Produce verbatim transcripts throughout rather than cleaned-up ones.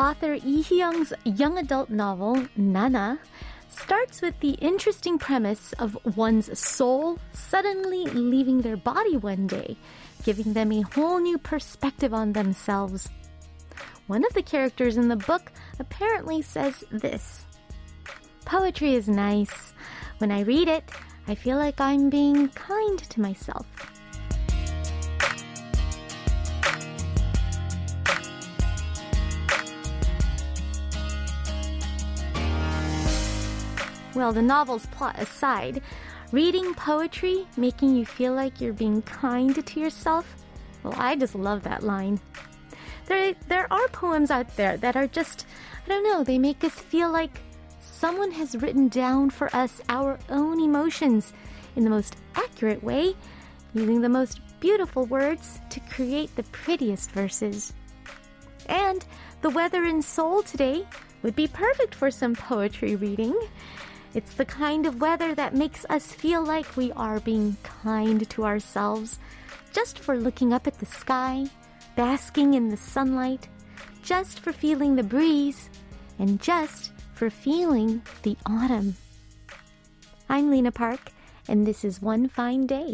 Author Lee Hyung's young adult novel, Nana, starts with the interesting premise of one's soul suddenly leaving their body one day, giving them a whole new perspective on themselves. One of the characters in the book apparently says this: "Poetry is nice. When I read it, I feel like I'm being kind to myself." Well, the novel's plot aside, reading poetry making you feel like you're being kind to yourself? Well, I just love that line. There, there are poems out there that are just, I don't know, they make us feel like someone has written down for us our own emotions in the most accurate way, using the most beautiful words to create the prettiest verses. And the weather in Seoul today would be perfect for some poetry reading. It's the kind of weather that makes us feel like we are being kind to ourselves, just for looking up at the sky, basking in the sunlight, just for feeling the breeze, and just for feeling the autumn. I'm Lena Park, and this is One Fine Day.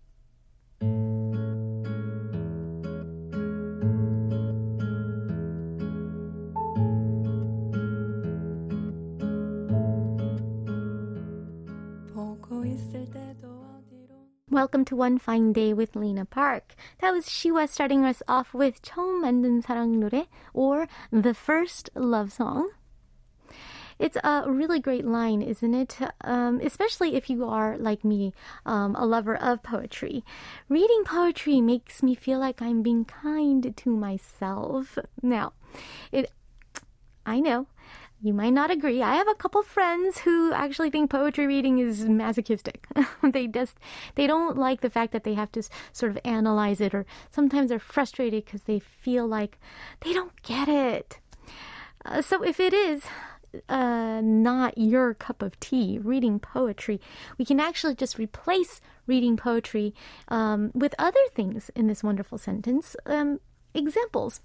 Welcome to One Fine Day with Lena Park. That was Shiwa starting us off with 처음 만든 사랑 노래, or The First Love Song. It's a really great line, isn't it? Um, especially if you are, like me, um, a lover of poetry. Reading poetry makes me feel like I'm being kind to myself. Now, it, I know, you might not agree. I have a couple friends who actually think poetry reading is masochistic. they just, they don't like the fact that they have to sort of analyze it, or sometimes they're frustrated because they feel like they don't get it. Uh, so if it is uh, not your cup of tea, reading poetry, we can actually just replace reading poetry um, with other things in this wonderful sentence. Um, examples.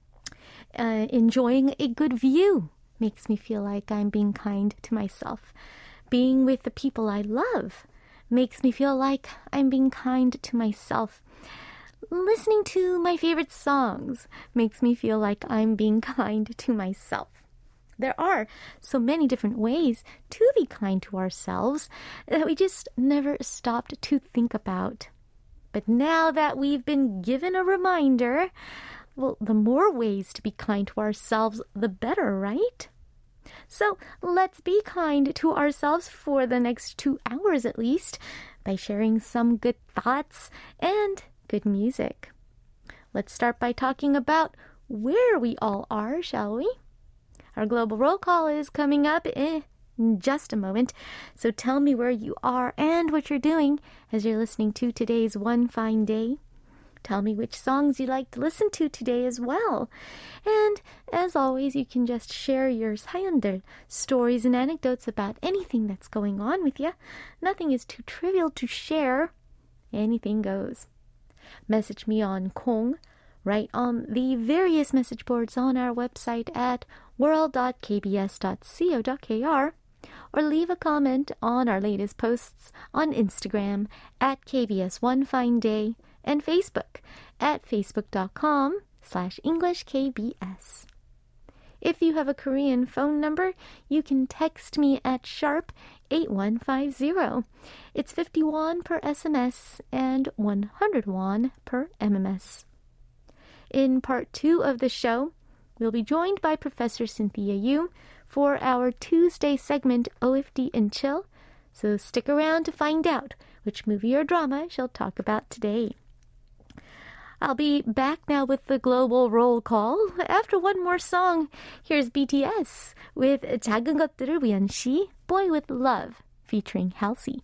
Uh, enjoying a good view makes me feel like I'm being kind to myself. Being with the people I love makes me feel like I'm being kind to myself. Listening to my favorite songs makes me feel like I'm being kind to myself. There are so many different ways to be kind to ourselves that we just never stopped to think about. But now that we've been given a reminder, well, the more ways to be kind to ourselves, the better, right? So let's be kind to ourselves for the next two hours at least by sharing some good thoughts and good music. Let's start by talking about where we all are, shall we? Our global roll call is coming up in just a moment, so tell me where you are and what you're doing as you're listening to today's One Fine Day. Tell me which songs you like to listen to today as well. And as always, you can just share your 사연들, stories and anecdotes about anything that's going on with you. Nothing is too trivial to share. Anything goes. Message me on Kong, write on the various message boards on our website at world dot k b s dot co dot k r, or leave a comment on our latest posts on Instagram at K B S One Fine Day, and Facebook at facebook.com slash EnglishKBS. If you have a Korean phone number, you can text me at sharp eight one five zero. It's fifty won per S M S and one hundred won per M M S. In part two of the show, we'll be joined by Professor Cynthia Yu for our Tuesday segment O F D and Chill, so stick around to find out which movie or drama she'll talk about today. I'll be back now with the global roll call. After one more song, here's B T S with 작은 것들을 위한 시, Boy with Love, featuring Halsey.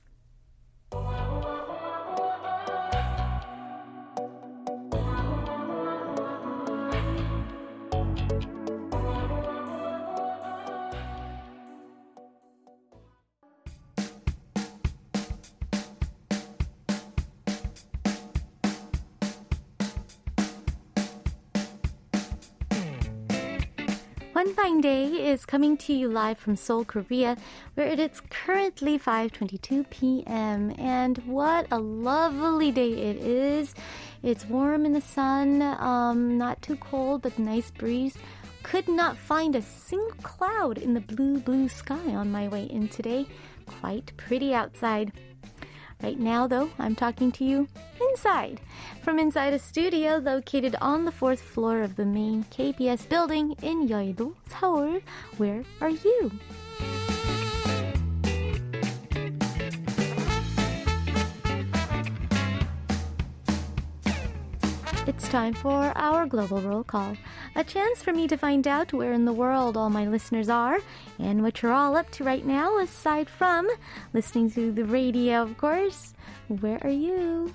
One Fine Day is coming to you live from Seoul, Korea, where it is currently five twenty-two p.m. And what a lovely day it is. It's warm in the sun, um, not too cold, but nice breeze. Could not find a single cloud in the blue, blue sky on my way in today. Quite pretty outside. Right now, though, I'm talking to you inside, from inside a studio located on the fourth floor of the main K B S building in Yeouido, Seoul. Where are you? It's time for our global roll call, a chance for me to find out where in the world all my listeners are and what you're all up to right now, aside from listening to the radio, of course. Where are you?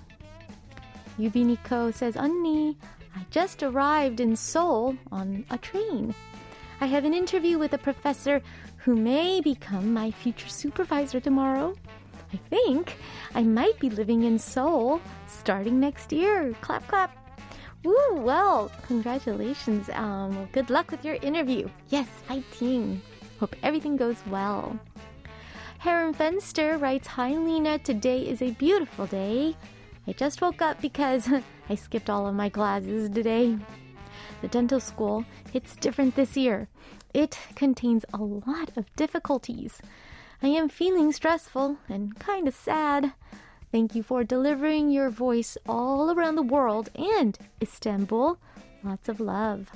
Yubiniko says, 언니, I just arrived in Seoul on a train. I have an interview with a professor who may become my future supervisor tomorrow. I think I might be living in Seoul starting next year. Clap, clap. Woo, well, congratulations. Um, well, good luck with your interview. Yes, fighting. Hope everything goes well. Heron Fenster writes, Hi, Lena. Today is a beautiful day. I just woke up because I skipped all of my classes today. The dental school, it's different this year. It contains a lot of difficulties. I am feeling stressful and kind of sad. Thank you for delivering your voice all around the world and Istanbul. Lots of love.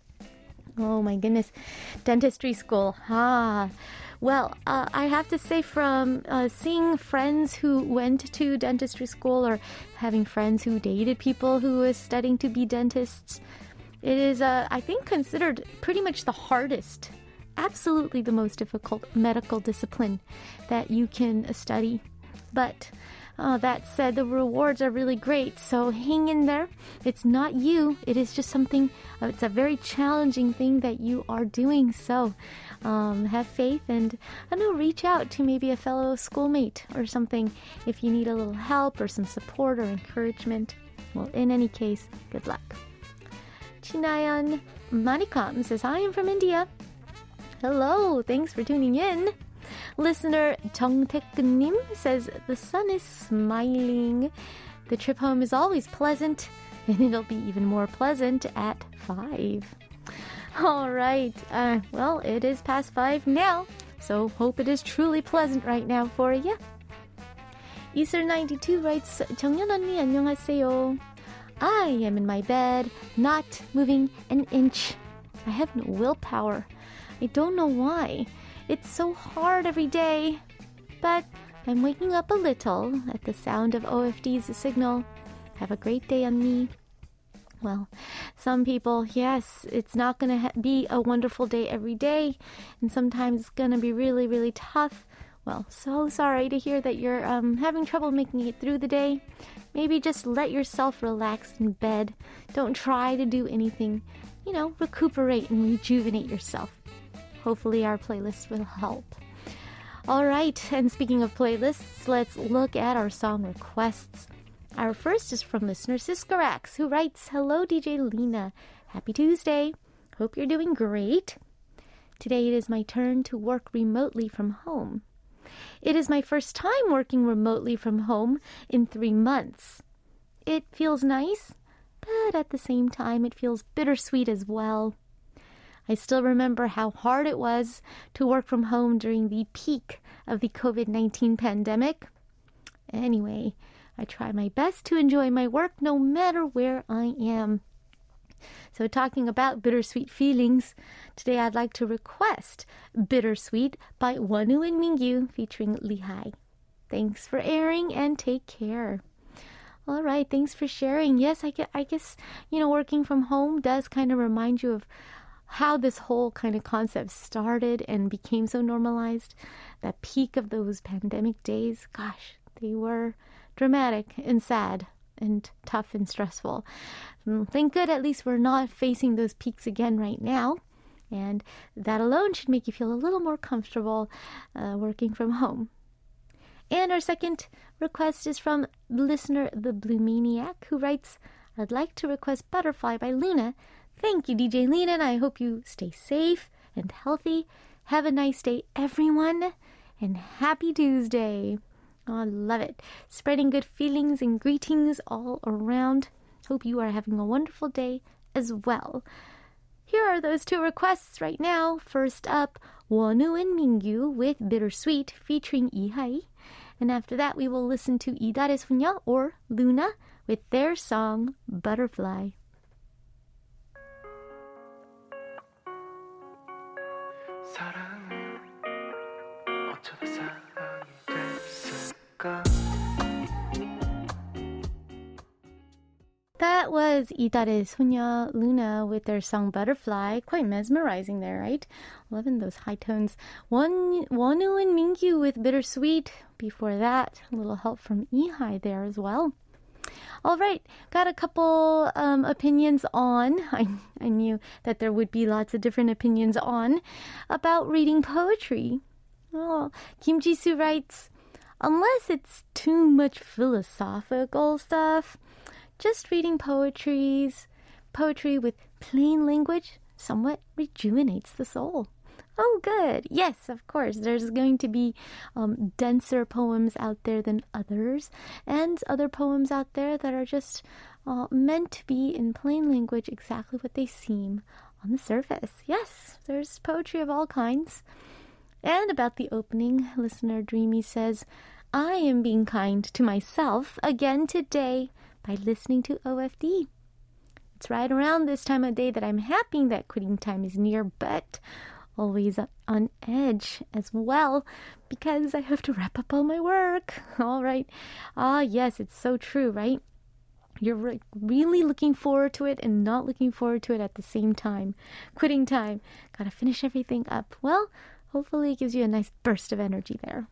Oh my goodness. Dentistry school. Ah. Well, uh, I have to say from uh, seeing friends who went to dentistry school or having friends who dated people who were studying to be dentists, it is, uh, I think, considered pretty much the hardest, absolutely the most difficult medical discipline that you can study. But Uh, that said, the rewards are really great, so hang in there. It's not you. It is just something, uh, it's a very challenging thing that you are doing. So um, have faith and, I don't know, reach out to maybe a fellow schoolmate or something if you need a little help or some support or encouragement. Well, in any case, good luck. Chinayan Manikam says, I am from India. Hello, thanks for tuning in. Listener 정택근님 says, the sun is smiling. The trip home is always pleasant, and it'll be even more pleasant at five. All right. Uh, well, it is past five now, so hope it is truly pleasant right now for you. Easter ninety-two writes, 정연 언니 안녕하세요. I am in my bed, not moving an inch. I have no willpower. I don't know why. It's so hard every day. But I'm waking up a little at the sound of O F D's signal. Have a great day on me. Well, some people, yes, it's not going to ha- be a wonderful day every day. And sometimes it's going to be really, really tough. Well, so sorry to hear that you're um, having trouble making it through the day. Maybe just let yourself relax in bed. Don't try to do anything. You know, recuperate and rejuvenate yourself. Hopefully our playlist will help. All right, and speaking of playlists, let's look at our song requests. Our first is from listener Siskarax, who writes, Hello, D J Lena. Happy Tuesday. Hope you're doing great. Today it is my turn to work remotely from home. It is my first time working remotely from home in three months. It feels nice, but at the same time it feels bittersweet as well. I still remember how hard it was to work from home during the peak of the covid nineteen pandemic. Anyway, I try my best to enjoy my work no matter where I am. So talking about bittersweet feelings, today I'd like to request Bittersweet by Wonwoo and Mingyu featuring Lehigh. Thanks for airing and take care. All right, thanks for sharing. Yes, I guess, I guess you know, working from home does kind of remind you of how this whole kind of concept started and became so normalized. That peak of those pandemic days, gosh, they were dramatic and sad and tough and stressful. Thank good, at least we're not facing those peaks again right now. And that alone should make you feel a little more comfortable uh, working from home. And our second request is from listener The Blue Maniac, who writes, I'd like to request Butterfly by Luna. Thank you, D J Lena, and I hope you stay safe and healthy. Have a nice day, everyone, and happy Tuesday. Oh, I love it. Spreading good feelings and greetings all around. Hope you are having a wonderful day as well. Here are those two requests right now. First up, Wonwoo and Mingyu with Bittersweet featuring Ihai. And after that, we will listen to 이달의 소녀 or Luna with their song Butterfly. 사랑은 어쩌다 사랑이 됐을까? That was 이달의 소녀 Luna with their song Butterfly. Quite mesmerizing there, right? Loving those high tones. Won, Wonwoo and Mingyu with Bittersweet. Before that, a little help from Ihai there as well. All right, got a couple um, opinions on, I, I knew that there would be lots of different opinions on, about reading poetry. Oh, Kim Ji-soo writes, unless it's too much philosophical stuff, just reading poetries, poetry with plain language somewhat rejuvenates the soul. Oh, good. Yes, of course. There's going to be um, denser poems out there than others, and other poems out there that are just uh, meant to be in plain language exactly what they seem on the surface. Yes, there's poetry of all kinds. And about the opening, listener Dreamy says, I am being kind to myself again today by listening to O F D. It's right around this time of day that I'm happy that quitting time is near, but always on edge as well because I have to wrap up all my work. All right. Ah, yes, it's so true, right? You're re- really looking forward to it and not looking forward to it at the same time. Quitting time. Gotta finish everything up. Well, hopefully it gives you a nice burst of energy there.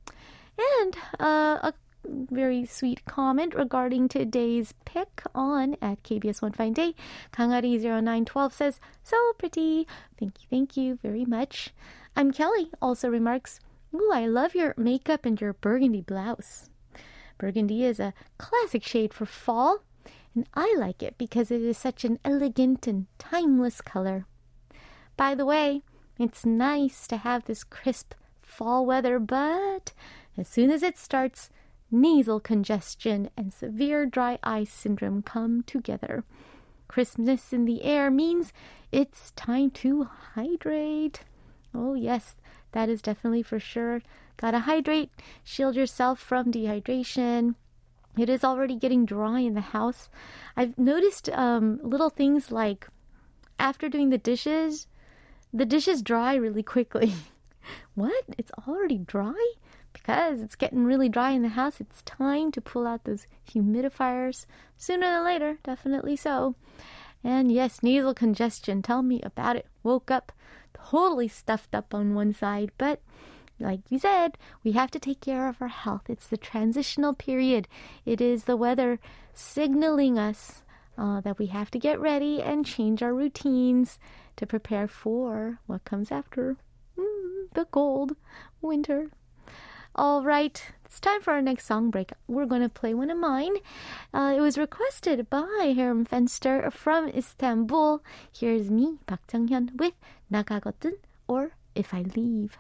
And uh, a very sweet comment regarding today's pick on at K B S One Fine Day. Kangari zero nine one two says, so pretty. Thank you, thank you very much. I'm Kelly, also remarks, ooh, I love your makeup and your burgundy blouse. Burgundy is a classic shade for fall, and I like it because it is such an elegant and timeless color. By the way, it's nice to have this crisp fall weather, but as soon as it starts, nasal congestion and severe dry eye syndrome come together. Crispness in the air means it's time to hydrate. Oh yes, that is definitely for sure. Gotta hydrate, shield yourself from dehydration. It is already getting dry in the house. I've noticed um, little things like after doing the dishes, the dishes dry really quickly. What? It's already dry? Because it's getting really dry in the house, it's time to pull out those humidifiers. Sooner than later, definitely so. And yes, nasal congestion, tell me about it. Woke up totally stuffed up on one side, but like you said, we have to take care of our health. It's the transitional period. It is the weather signaling us uh, that we have to get ready and change our routines to prepare for what comes after. Mm, the cold winter. All right, it's time for our next song break. We're going to play one of mine. Uh, it was requested by Harem Fenster from Istanbul. Here's me, Park Jung-hyun, with 나가거든 or If I Leave.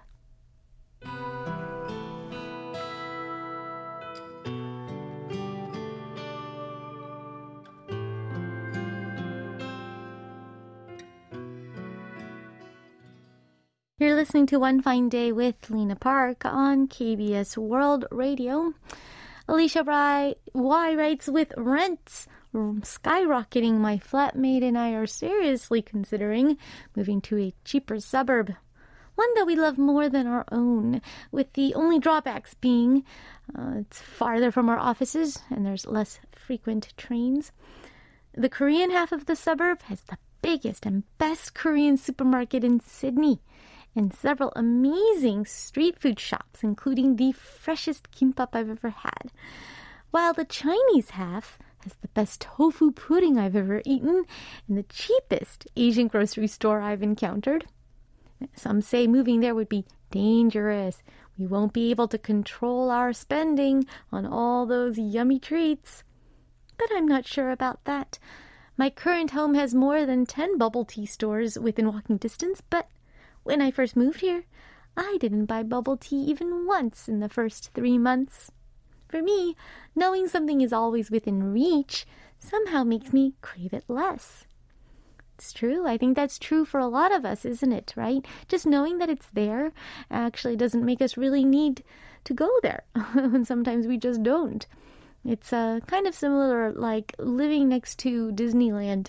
You're listening to One Fine Day with Lena Park on K B S World Radio. Alicia Y writes, with rents skyrocketing, my flatmate and I are seriously considering moving to a cheaper suburb. One that we love more than our own, with the only drawbacks being uh, it's farther from our offices and there's less frequent trains. The Korean half of the suburb has the biggest and best Korean supermarket in Sydney, and several amazing street food shops, including the freshest kimbap I've ever had. While the Chinese half has the best tofu pudding I've ever eaten and the cheapest Asian grocery store I've encountered. Some say moving there would be dangerous. We won't be able to control our spending on all those yummy treats. But I'm not sure about that. My current home has more than ten bubble tea stores within walking distance, but When I first moved here, I didn't buy bubble tea even once in the first three months. For me, knowing something is always within reach somehow makes me crave it less. It's true. I think that's true for a lot of us, isn't it, right? Just knowing that it's there actually doesn't make us really need to go there. And sometimes we just don't. It's uh, kind of similar like living next to Disneyland.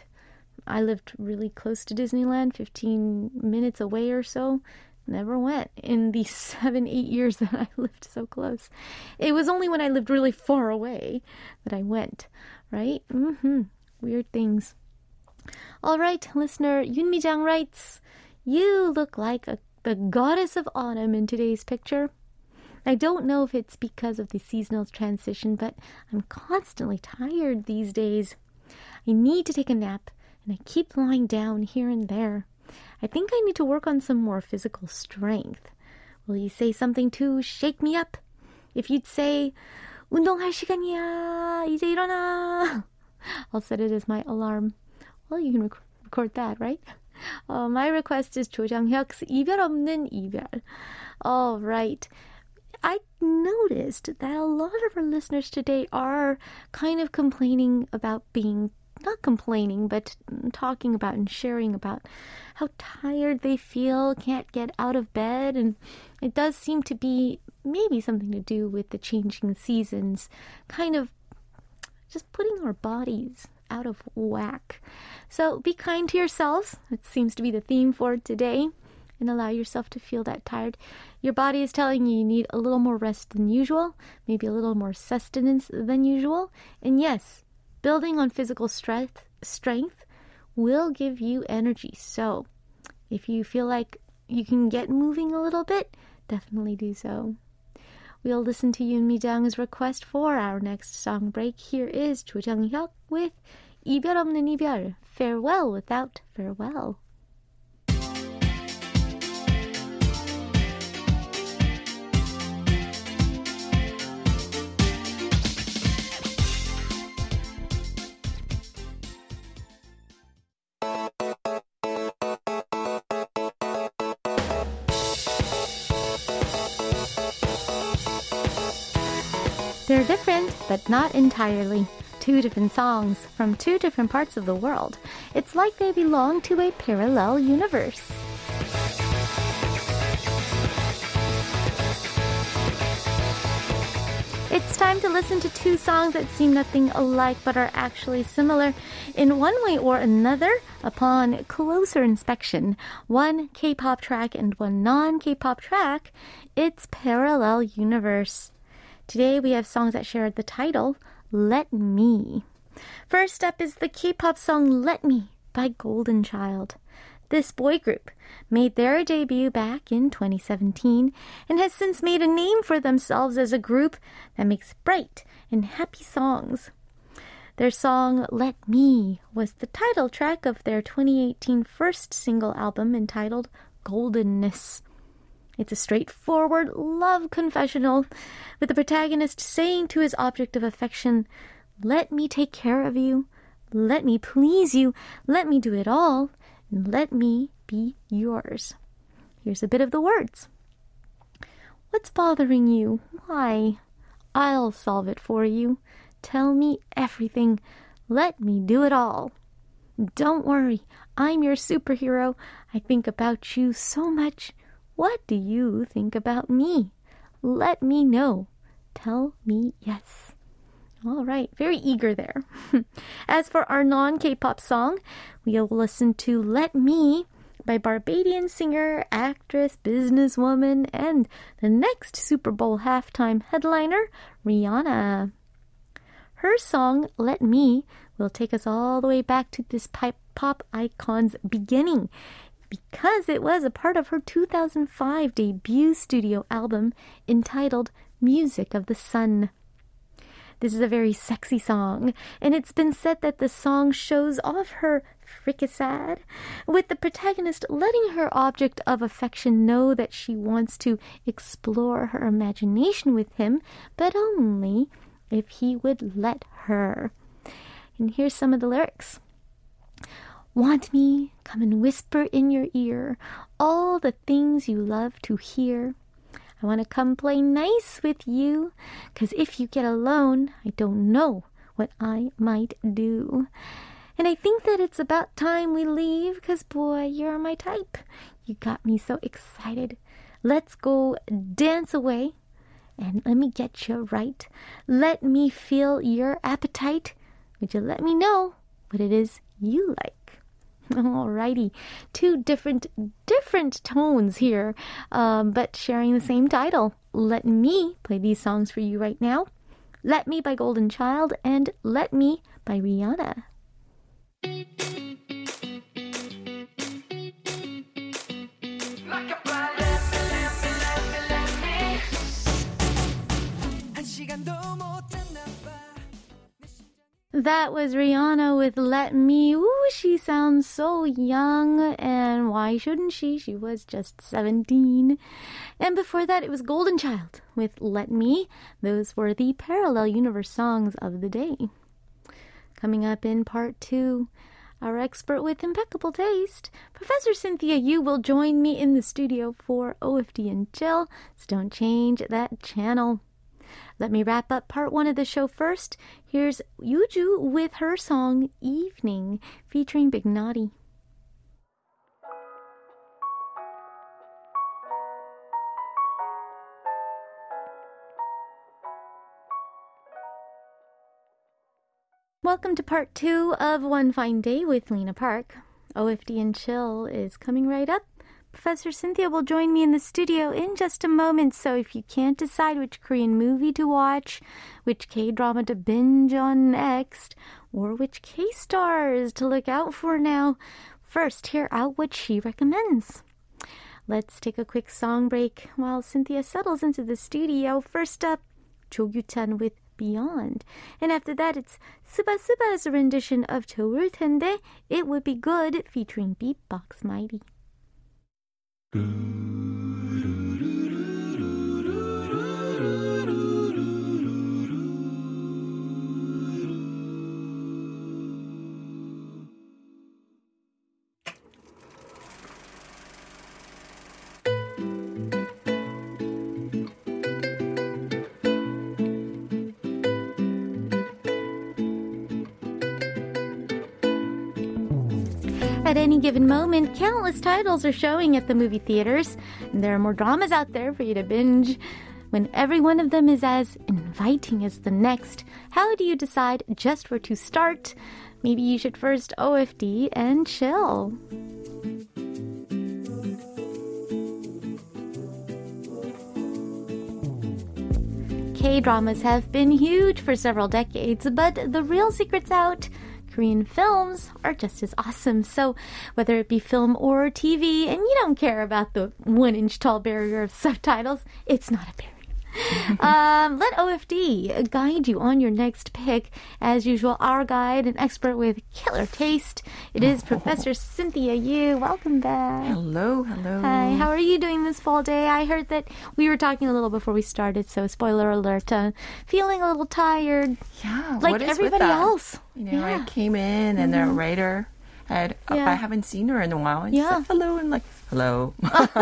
I lived really close to Disneyland, fifteen minutes away or so. Never went in the seven, eight years that I lived so close. It was only when I lived really far away that I went, right? Mm-hmm. Weird things. All right, listener, Yoon Mi-jang writes, you look like a, the goddess of autumn in today's picture. I don't know if it's because of the seasonal transition, but I'm constantly tired these days. I need to take a nap, and I keep lying down here and there. I think I need to work on some more physical strength. Will you say something to shake me up? If you'd say, 운동할 시간이야, 이제 일어나. I'll set it as my alarm. Well, you can rec- record that, right? Uh, my request is 조정혁's 이별 없는 이별. All right. I noticed that a lot of our listeners today are kind of complaining about being, not complaining, but talking about and sharing about how tired they feel, can't get out of bed. And it does seem to be maybe something to do with the changing seasons, kind of just putting our bodies out of whack. So be kind to yourselves. It seems to be the theme for today. And allow yourself to feel that tired. Your body is telling you you need a little more rest than usual, maybe a little more sustenance than usual. And yes, building on physical strength, strength will give you energy. So if you feel like you can get moving a little bit, definitely do so. We'll listen to Yoon Mi-jang's request for our next song break. Here is Jo Jung-hyuk with 이별 없는 이별, Farewell Without Farewell. They're different, but not entirely. Two different songs from two different parts of the world. It's like they belong to a parallel universe. It's time to listen to two songs that seem nothing alike but are actually similar in one way or another upon closer inspection. One K-pop track and one non-K-pop track. It's parallel universe. Today we have songs that share the title, Let Me. First up is the K-pop song Let Me by Golden Child. This boy group made their debut back in twenty seventeen and has since made a name for themselves as a group that makes bright and happy songs. Their song Let Me was the title track of their twenty eighteen first single album entitled Goldenness. It's a straightforward love confessional with the protagonist saying to his object of affection, let me take care of you, let me please you, let me do it all, and let me be yours. Here's a bit of the words. What's bothering you? Why? I'll solve it for you. Tell me everything. Let me do it all. Don't worry, I'm your superhero. I think about you so much. What do you think about me? Let me know. Tell me yes. All right, very eager there. As for our non-K-pop song, we'll listen to Let Me by Barbadian singer, actress, businesswoman, and the next Super Bowl halftime headliner, Rihanna. Her song, Let Me, will take us all the way back to this pop icon's beginning, because it was a part of her two thousand five debut studio album entitled Music of the Sun. This is a very sexy song, and it's been said that the song shows off her fricasseed, with the protagonist letting her object of affection know that she wants to explore her imagination with him, but only if he would let her. And here's some of the lyrics. Want me? Come and whisper in your ear all the things you love to hear. I want to come play nice with you, 'cause if you get alone, I don't know what I might do. And I think that it's about time we leave, 'cause boy, you're my type. You got me so excited. Let's go dance away, and let me get you right. Let me feel your appetite. Would you let me know what it is you like? Alrighty, two different, different tones here, um, but sharing the same title. Let me play these songs for you right now. Let Me by Golden Child and Let Me by Rihanna. That was Rihanna with Let Me. Ooh, she sounds so young, and why shouldn't she? She was just seventeen. And before that, it was Golden Child with Let Me. Those were the Parallel Universe songs of the day. Coming up in part two, our expert with impeccable taste, Professor Cynthia Yu, will join me in the studio for O F D and Chill, so don't change that channel. Let me wrap up part one of the show first. Here's Yuju with her song Evening, featuring Big Naughty. Welcome to part two of One Fine Day with Lena Park. O F D and Chill is coming right up. Professor Cynthia will join me in the studio in just a moment, so if you can't decide which Korean movie to watch, which K-drama to binge on next, or which K-stars to look out for now, first hear out what she recommends. Let's take a quick song break while Cynthia settles into the studio. First up, Jo Gyu-chan with Beyond. And after that, it's Suba Suba's rendition of 좋을 텐데, It Would Be Good, featuring Beatbox Mighty. At any given moment, countless titles are showing at the movie theaters, and there are more dramas out there for you to binge. When every one of them is as inviting as the next, how do you decide just where to start? Maybe you should first O F D and chill. K-dramas have been huge for several decades, but the real secret's out. Korean films are just as awesome. So whether it be film or T V, and you don't care about the one-inch tall barrier of subtitles, it's not a barrier. um, let O F D guide you on your next pick. As usual, our guide, an expert with killer taste. It is Professor Cynthia Yu. Welcome back. Hello, hello. Hi, how are you doing this fall day? I heard that we were talking a little before we started, so spoiler alert. Uh, feeling a little tired. Yeah, like what is everybody with that? else. You know, yeah. I came in and mm-hmm. the writer had, yeah. I haven't seen her in a while. And yeah. she said hello and like, hello.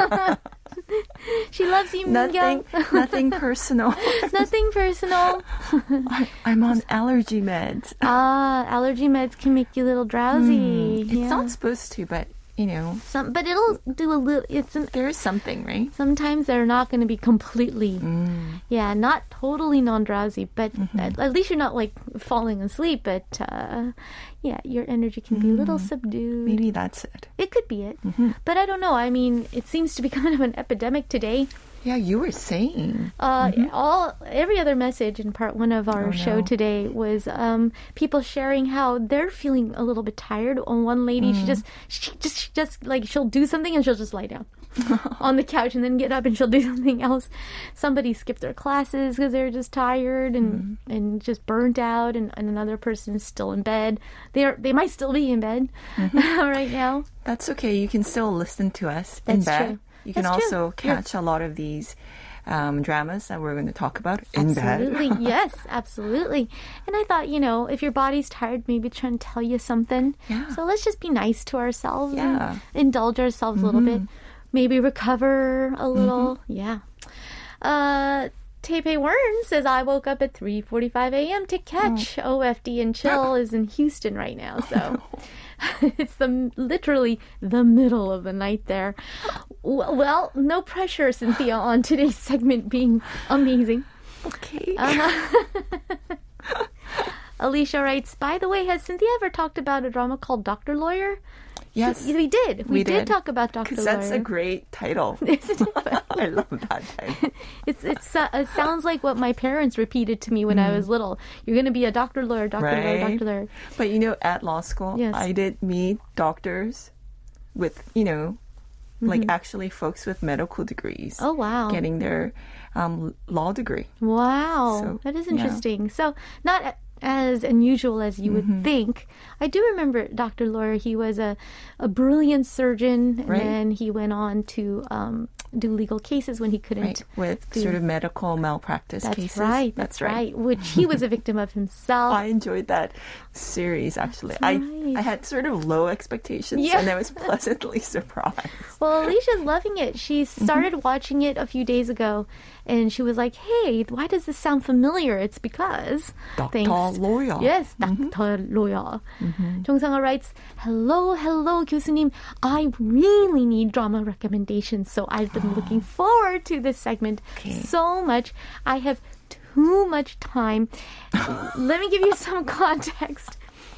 She loves you, Nothing, nothing personal. Nothing personal. I, I'm on allergy meds. Ah, allergy meds can make you a little drowsy. Mm, yeah. It's not supposed to, but you know, some, but it'll do a little. It's an, there is something, right? Sometimes they're not going to be completely, mm. yeah, not totally non-drowsy, but mm-hmm. at, at least you're not like falling asleep. But uh, yeah, your energy can be mm. a little subdued. Maybe that's it. It could be it, mm-hmm. but I don't know. I mean, it seems to be kind of an epidemic today. Yeah, you were saying. Uh, mm-hmm. all every other message in part one of our oh, show no. today was um, people sharing how they're feeling a little bit tired. On one lady, mm. she just she just she just like she'll do something and she'll just lie down on the couch and then get up and she'll do something else. Somebody skipped their classes because they're just tired and mm. and just burnt out, and, and another person is still in bed. They are they might still be in bed mm-hmm. right now. That's okay. You can still listen to us That's in bed. True. You can That's also true. catch yeah. a lot of these um, dramas that we're going to talk about in Absolutely. bed. Yes, absolutely. And I thought, you know, if your body's tired, maybe trying to tell you something. Yeah. So let's just be nice to ourselves Yeah. and indulge ourselves a little bit. Maybe recover a little. Yeah. Uh, Taipei Wern says, I woke up at three forty-five a.m. to catch O F D and Chill is in Houston right now. So it's the literally the middle of the night there. W- Well, no pressure, Cynthia, on today's segment being amazing. Okay. Uh-huh. Alicia writes, by the way, has Cynthia ever talked about a drama called Doctor Lawyer? Yes. We did. We, We did. did. talk about Doctor Because Lawyer. that's a great title. Isn't it? I love that title. It's it's uh, it sounds like what my parents repeated to me when I was little. You're going to be a doctor lawyer, doctor lawyer, Right. doctor lawyer. But you know, at law school, Yes. I did meet doctors with, you know, like actually folks with medical degrees. Oh wow! Getting their um, law degree. Wow, So, that is yeah. interesting. So not a- as unusual as you would think. I do remember Doctor Lawyer. He was a, a brilliant surgeon, and Right. then he went on to um, do legal cases when he couldn't. Right. With do- sort of medical malpractice That's cases. right. That's, right. Which he was a victim of himself. I enjoyed that series, actually. That's I right. I had sort of low expectations, Yeah. and I was pleasantly surprised. Well, Alicia's loving it. She started watching it a few days ago, and she was like, "Hey, why does this sound familiar?" It's because Doctor thanks- Lawyer. Yes, Doctor Lawyer. 정상아 writes, "Hello, hello, 교수님. I really need drama recommendations, so I've been looking forward to this segment Okay. so much. I have too much time. Let me give you some context.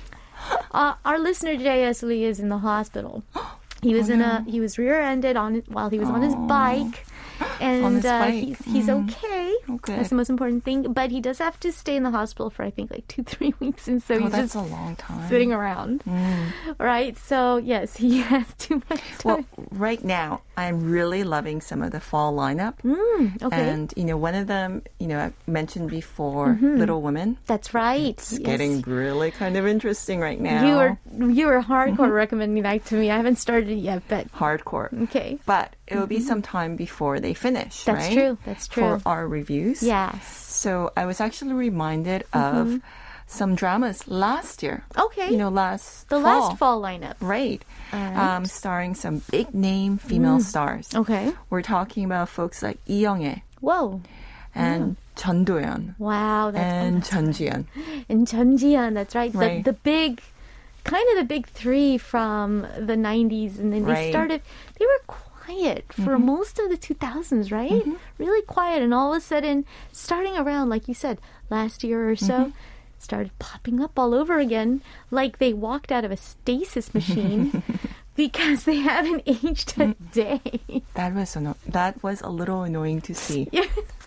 Uh, our listener J S Lee is in the hospital. He was Oh, in no. a he was rear-ended on while he was on his bike, and On his uh, bike. he's he's okay. Okay. That's the most important thing. But he does have to stay in the hospital for I think like two three weeks, and so Oh, he's that's just a long time. sitting around. Right. So yes, he has too much Well, time. right now, I'm really loving some of the fall lineup. Mm, okay. And, you know, one of them, you know, I mentioned before, Little Women. That's right. It's Yes. getting really kind of interesting right now. You were you were hardcore recommending that to me. I haven't started it yet, but Hardcore. okay. But it will be some time before they finish, That's right? true. That's true. For our reviews. Yes. So I was actually reminded of some dramas last year. Okay. You know, last The fall. last fall lineup. Right. All right. Um, starring some big name female stars. Okay. We're talking about folks like Lee Young-ae Whoa. and Chun Do-yeon Wow. That's and Chun Ji-yeon. and Chun Ji-yeon, that's right. Right. The the big, kind of the big three from the nineties, and then they Right. started. They were quiet for most of the two thousands, right? Really quiet, and all of a sudden, starting around, like you said, last year or so, started popping up all over again, like they walked out of a stasis machine. Because they haven't aged a day. That was anno- that was a little annoying to see. Yeah.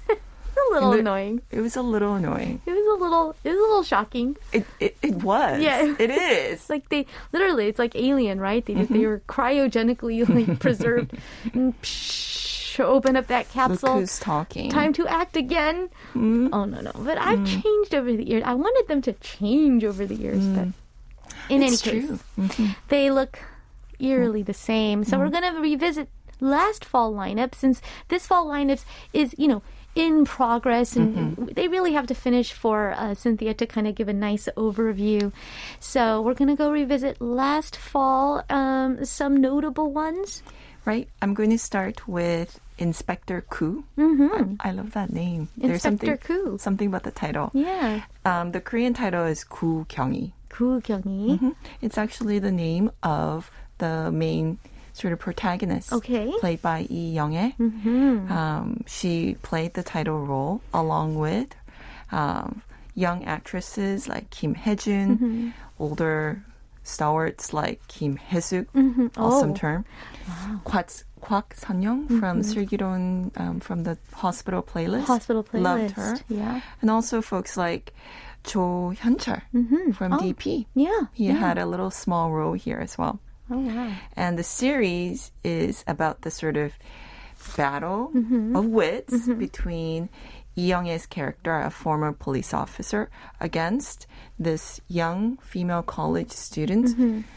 a little Lit- annoying. It was a little annoying. It was a little. It was a little shocking. It it, it was. Yeah. It is. It's like they literally. It's like Alien, right? They they were cryogenically like preserved. And psh, open up that Look capsule. who's talking. Time to act again. Oh no no! But I've changed over the years. I wanted them to change over the years, but in It's any true. case, they look eerily the same. So we're gonna revisit last fall lineup since this fall lineup is you know in progress and they really have to finish for uh, Cynthia to kind of give a nice overview. So we're gonna go revisit last fall um, some notable ones. Right. I'm going to start with Inspector Koo. Mm-hmm. I, I love that name. There's Inspector something, Koo. Something about the title. Yeah, Um, the Korean title is Koo Kyung-hee. Koo Kyung-hee. Mhm. It's actually the name of the main sort of protagonist. Okay. Played by Lee Young-ae. Mm-hmm. Um, she played the title role along with um, young actresses like Kim Hae-jun, Mm-hmm. older stalwarts like Kim Hae-suk, Mm-hmm. awesome Oh. term. Kwak, Kwak Sun-young from 슬기로운, um, from the Hospital Playlist. Hospital playlist. Loved her. Yeah. And also folks like Cho Hyun-chul from Oh. D P. Yeah. He yeah. had a little small role here as well. Oh wow. And the series is about the sort of battle Mm-hmm. of wits between Lee Young-ae's character, a former police officer, against this young female college student, Mm-hmm.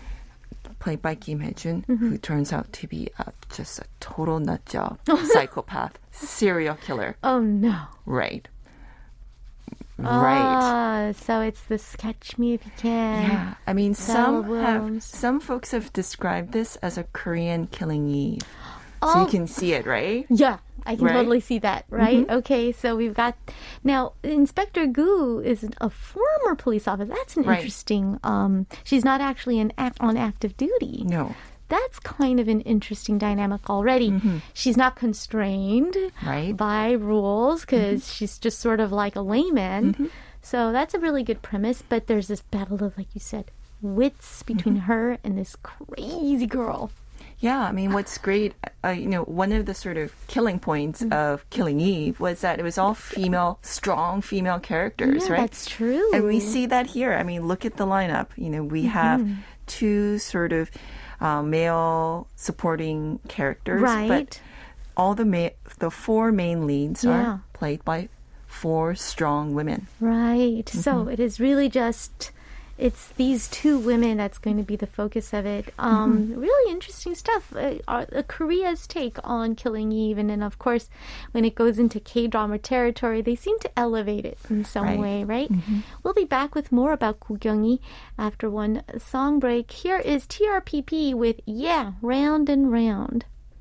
played by Kim Hye-jun, Mm-hmm. who turns out to be uh, just a total nut job, psychopath, serial killer. Oh no. Right. Right. Ah, so it's this Catch Me If You Can. Yeah. I mean, Bella some have, Williams. some folks have described this as a Korean Killing Eve. So you Oh. can see it, right? Yeah, I can Right? totally see that, right? Okay, so we've got now Inspector Gu is a former police officer. That's an Right. interesting. Um, she's not actually an act on active duty. No. That's kind of an interesting dynamic already. She's not constrained Right. by rules because she's just sort of like a layman. So that's a really good premise. But there's this battle of, like you said, wits between her and this crazy girl. Yeah, I mean, what's great, uh, you know, one of the sort of killing points Mm. of Killing Eve was that it was all female, strong female characters, Yeah, right? that's true. And we see that here. I mean, look at the lineup. You know, we have Mm-hmm. two sort of uh, male supporting characters, Right. but all the ma- the four main leads Yeah. are played by four strong women. Right. So it is really just it's these two women that's going to be the focus of it. Um, Really interesting stuff. Uh, uh, Korea's take on Killing Eve, and then of course, when it goes into K-drama territory, they seem to elevate it in some Right. way. Right. We'll be back with more about Gugyungi after one song break. Here is T R P P with "Yeah, Round and Round."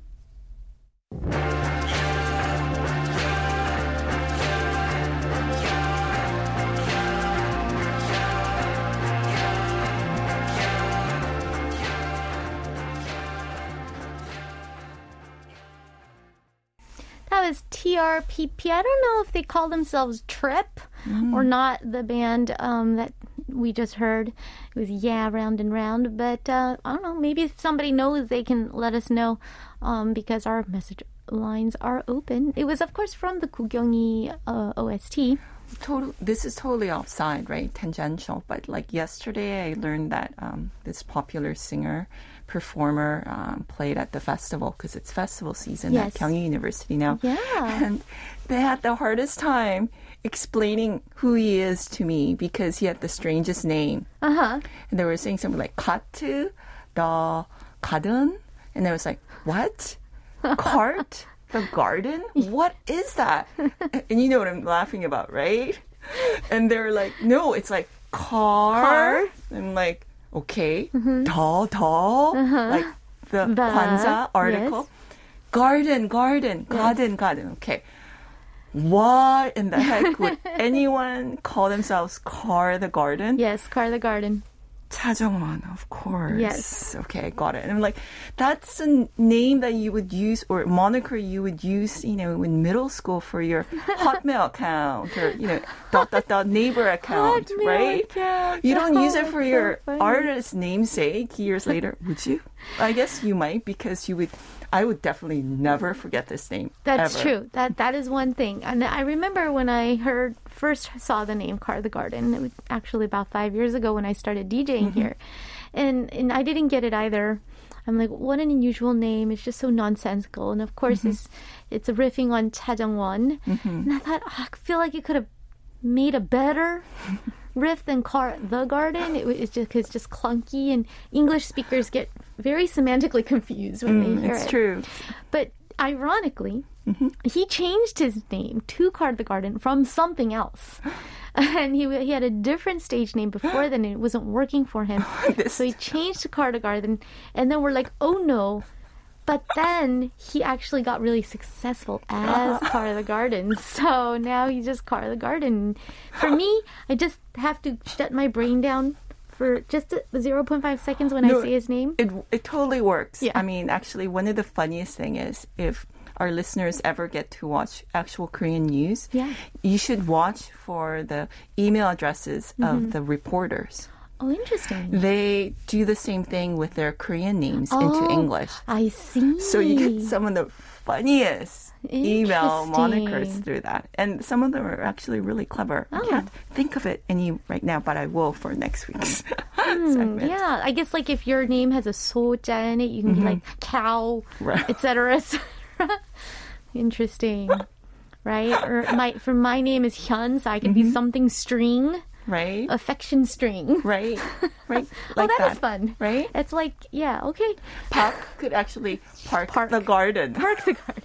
That was T R P P. I don't know if they call themselves Trip or not, the band um, that we just heard. It was Yeah, Round and Round. But uh, I don't know, maybe if somebody knows, they can let us know um, because our message lines are open. It was, of course, from the Gugyungi uh, O S T. Total, this is totally offside, right? Tangential. But like yesterday, I learned that um, this popular singer, performer um, played at the festival because it's festival season Yes. at Kyung University now. Yeah. And they had the hardest time explaining who he is to me because he had the strangest name. Uh-huh. And they were saying something like Ka트, the garden. And I was like, what? Cart? The garden? What is that? And you know what I'm laughing about, right? And they're like, no, it's like car. Car. And like, okay, 더, 더, like the The, 관사 article. yes. Garden, garden, garden, garden. Okay. What in the heck would anyone call themselves Car the Garden? Yes, Car the Garden. 차정원, of course. Yes. Okay, got it. And I'm like, that's a name that you would use or moniker you would use, you know, in middle school for your Hotmail account or, you know, dot, dot, dot, neighbor account, Hotmail right? account. You don't use Oh, it for so your funny. artist namesake years later, would you? I guess you might because you would, I would definitely never forget this name. That's ever. true. That that is one thing. And I remember when I heard first saw the name Car the Garden. It was actually about five years ago when I started DJing Mm-hmm. here, and and I didn't get it either. I'm like, what an unusual name! It's just so nonsensical. And of course, Mm-hmm. it's it's a riffing on Cha Jung-won. And I thought, oh, I feel like you could have made a better riff than Car the Garden. It, was- it's just it's just clunky, and English speakers get very semantically confused when Mm, they hear it's it. true. But ironically, he changed his name to Card the Garden from something else. And he he had a different stage name before then, and it wasn't working for him. So he changed to Card the Garden, and then we're like, oh no. But then he actually got really successful as Car the Garden. So now he's just Car the Garden. For me, I just have to shut my brain down for just zero point five seconds when No, I say his name. It it totally works. Yeah. I mean, actually, one of the funniest thing is if our listeners ever get to watch actual Korean news, Yeah. you should watch for the email addresses Mm-hmm. of the reporters. Oh, interesting. They do the same thing with their Korean names into Oh, English. I see. So you get some of the funniest email monikers Interesting. through that. And some of them are actually really clever. I Oh. can't think of it any right now, but I will for next week's Hmm, segment. yeah, I guess like if your name has a soja in it, you can be like cow, Right. et cetera. Interesting, right? Or my for my name is Hyun, so I can be something string. right? affection string. Right, right. Oh, Like that is fun. right? It's like, yeah, okay. Park could actually park, Park. the garden. Park the garden.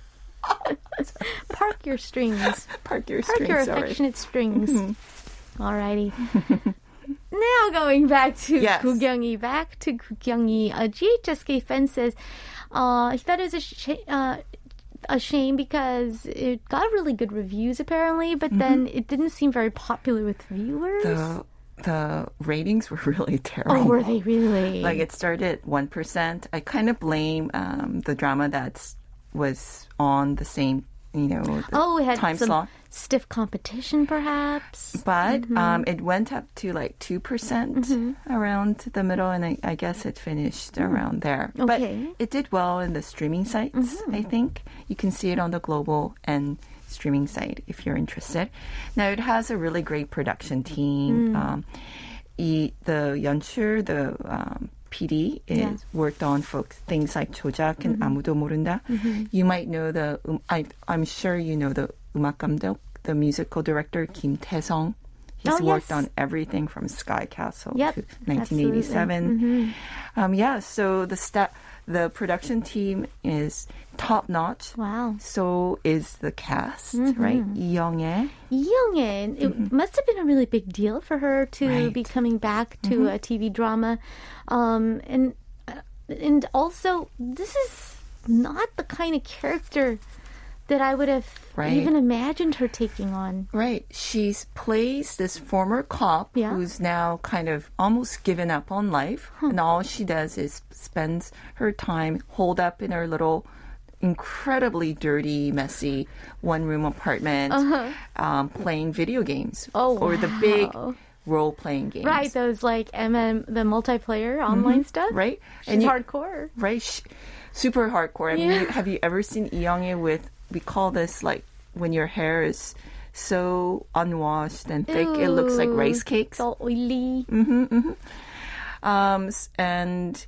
Park your strings. Park your Park strings. your sorry. affectionate strings. Alrighty. Now going back to Yes. 구경이, back to 구경이. Uh, G H S K fan says uh, that is a, sh- uh, a shame because it got really good reviews apparently, but then it didn't seem very popular with viewers. The the ratings were really terrible. Oh, were they really? Like it started at one percent. I kind of blame um, the drama that was on the same, you know, the oh, it had time some slot. stiff competition, perhaps. But Mm-hmm. um, it went up to like two percent around the middle, and I, I guess it finished around there. Okay. But it did well in the streaming sites, I think. You can see it on the global and streaming site if you're interested. Now, it has a really great production team. Um, 이, the 연출, the um, P D is Yeah. worked on for things like 조작 and 아무도 모른다. You might know the, um, I, I'm sure you know the 음악 감독, the musical director Kim Tae-sung. He's Oh, worked yes. on everything from Sky Castle Yep, to nineteen eighty-seven. Um, yeah, so the sta- the production team is top notch. Wow. So is the cast, right? Lee Young-ae. Lee Young-in, it must have been a really big deal for her to Right. be coming back to a T V drama. Um, and and also, this is not the kind of character that I would have Right. even imagined her taking on. Right. She plays this former cop Yeah. who's now kind of almost given up on life. And all she does is spends her time holed up in her little incredibly dirty, messy one-room apartment um, playing video games. Oh, Or the big wow. role-playing games. Right, those like M M, the multiplayer online stuff. Right? She's you- hardcore. Right? Sh- super hardcore. I mean, Yeah. you, have you ever seen Lee Young-ae with, we call this like when your hair is so unwashed and thick, it looks like Ew, rice cakes. So oily. Um, s- and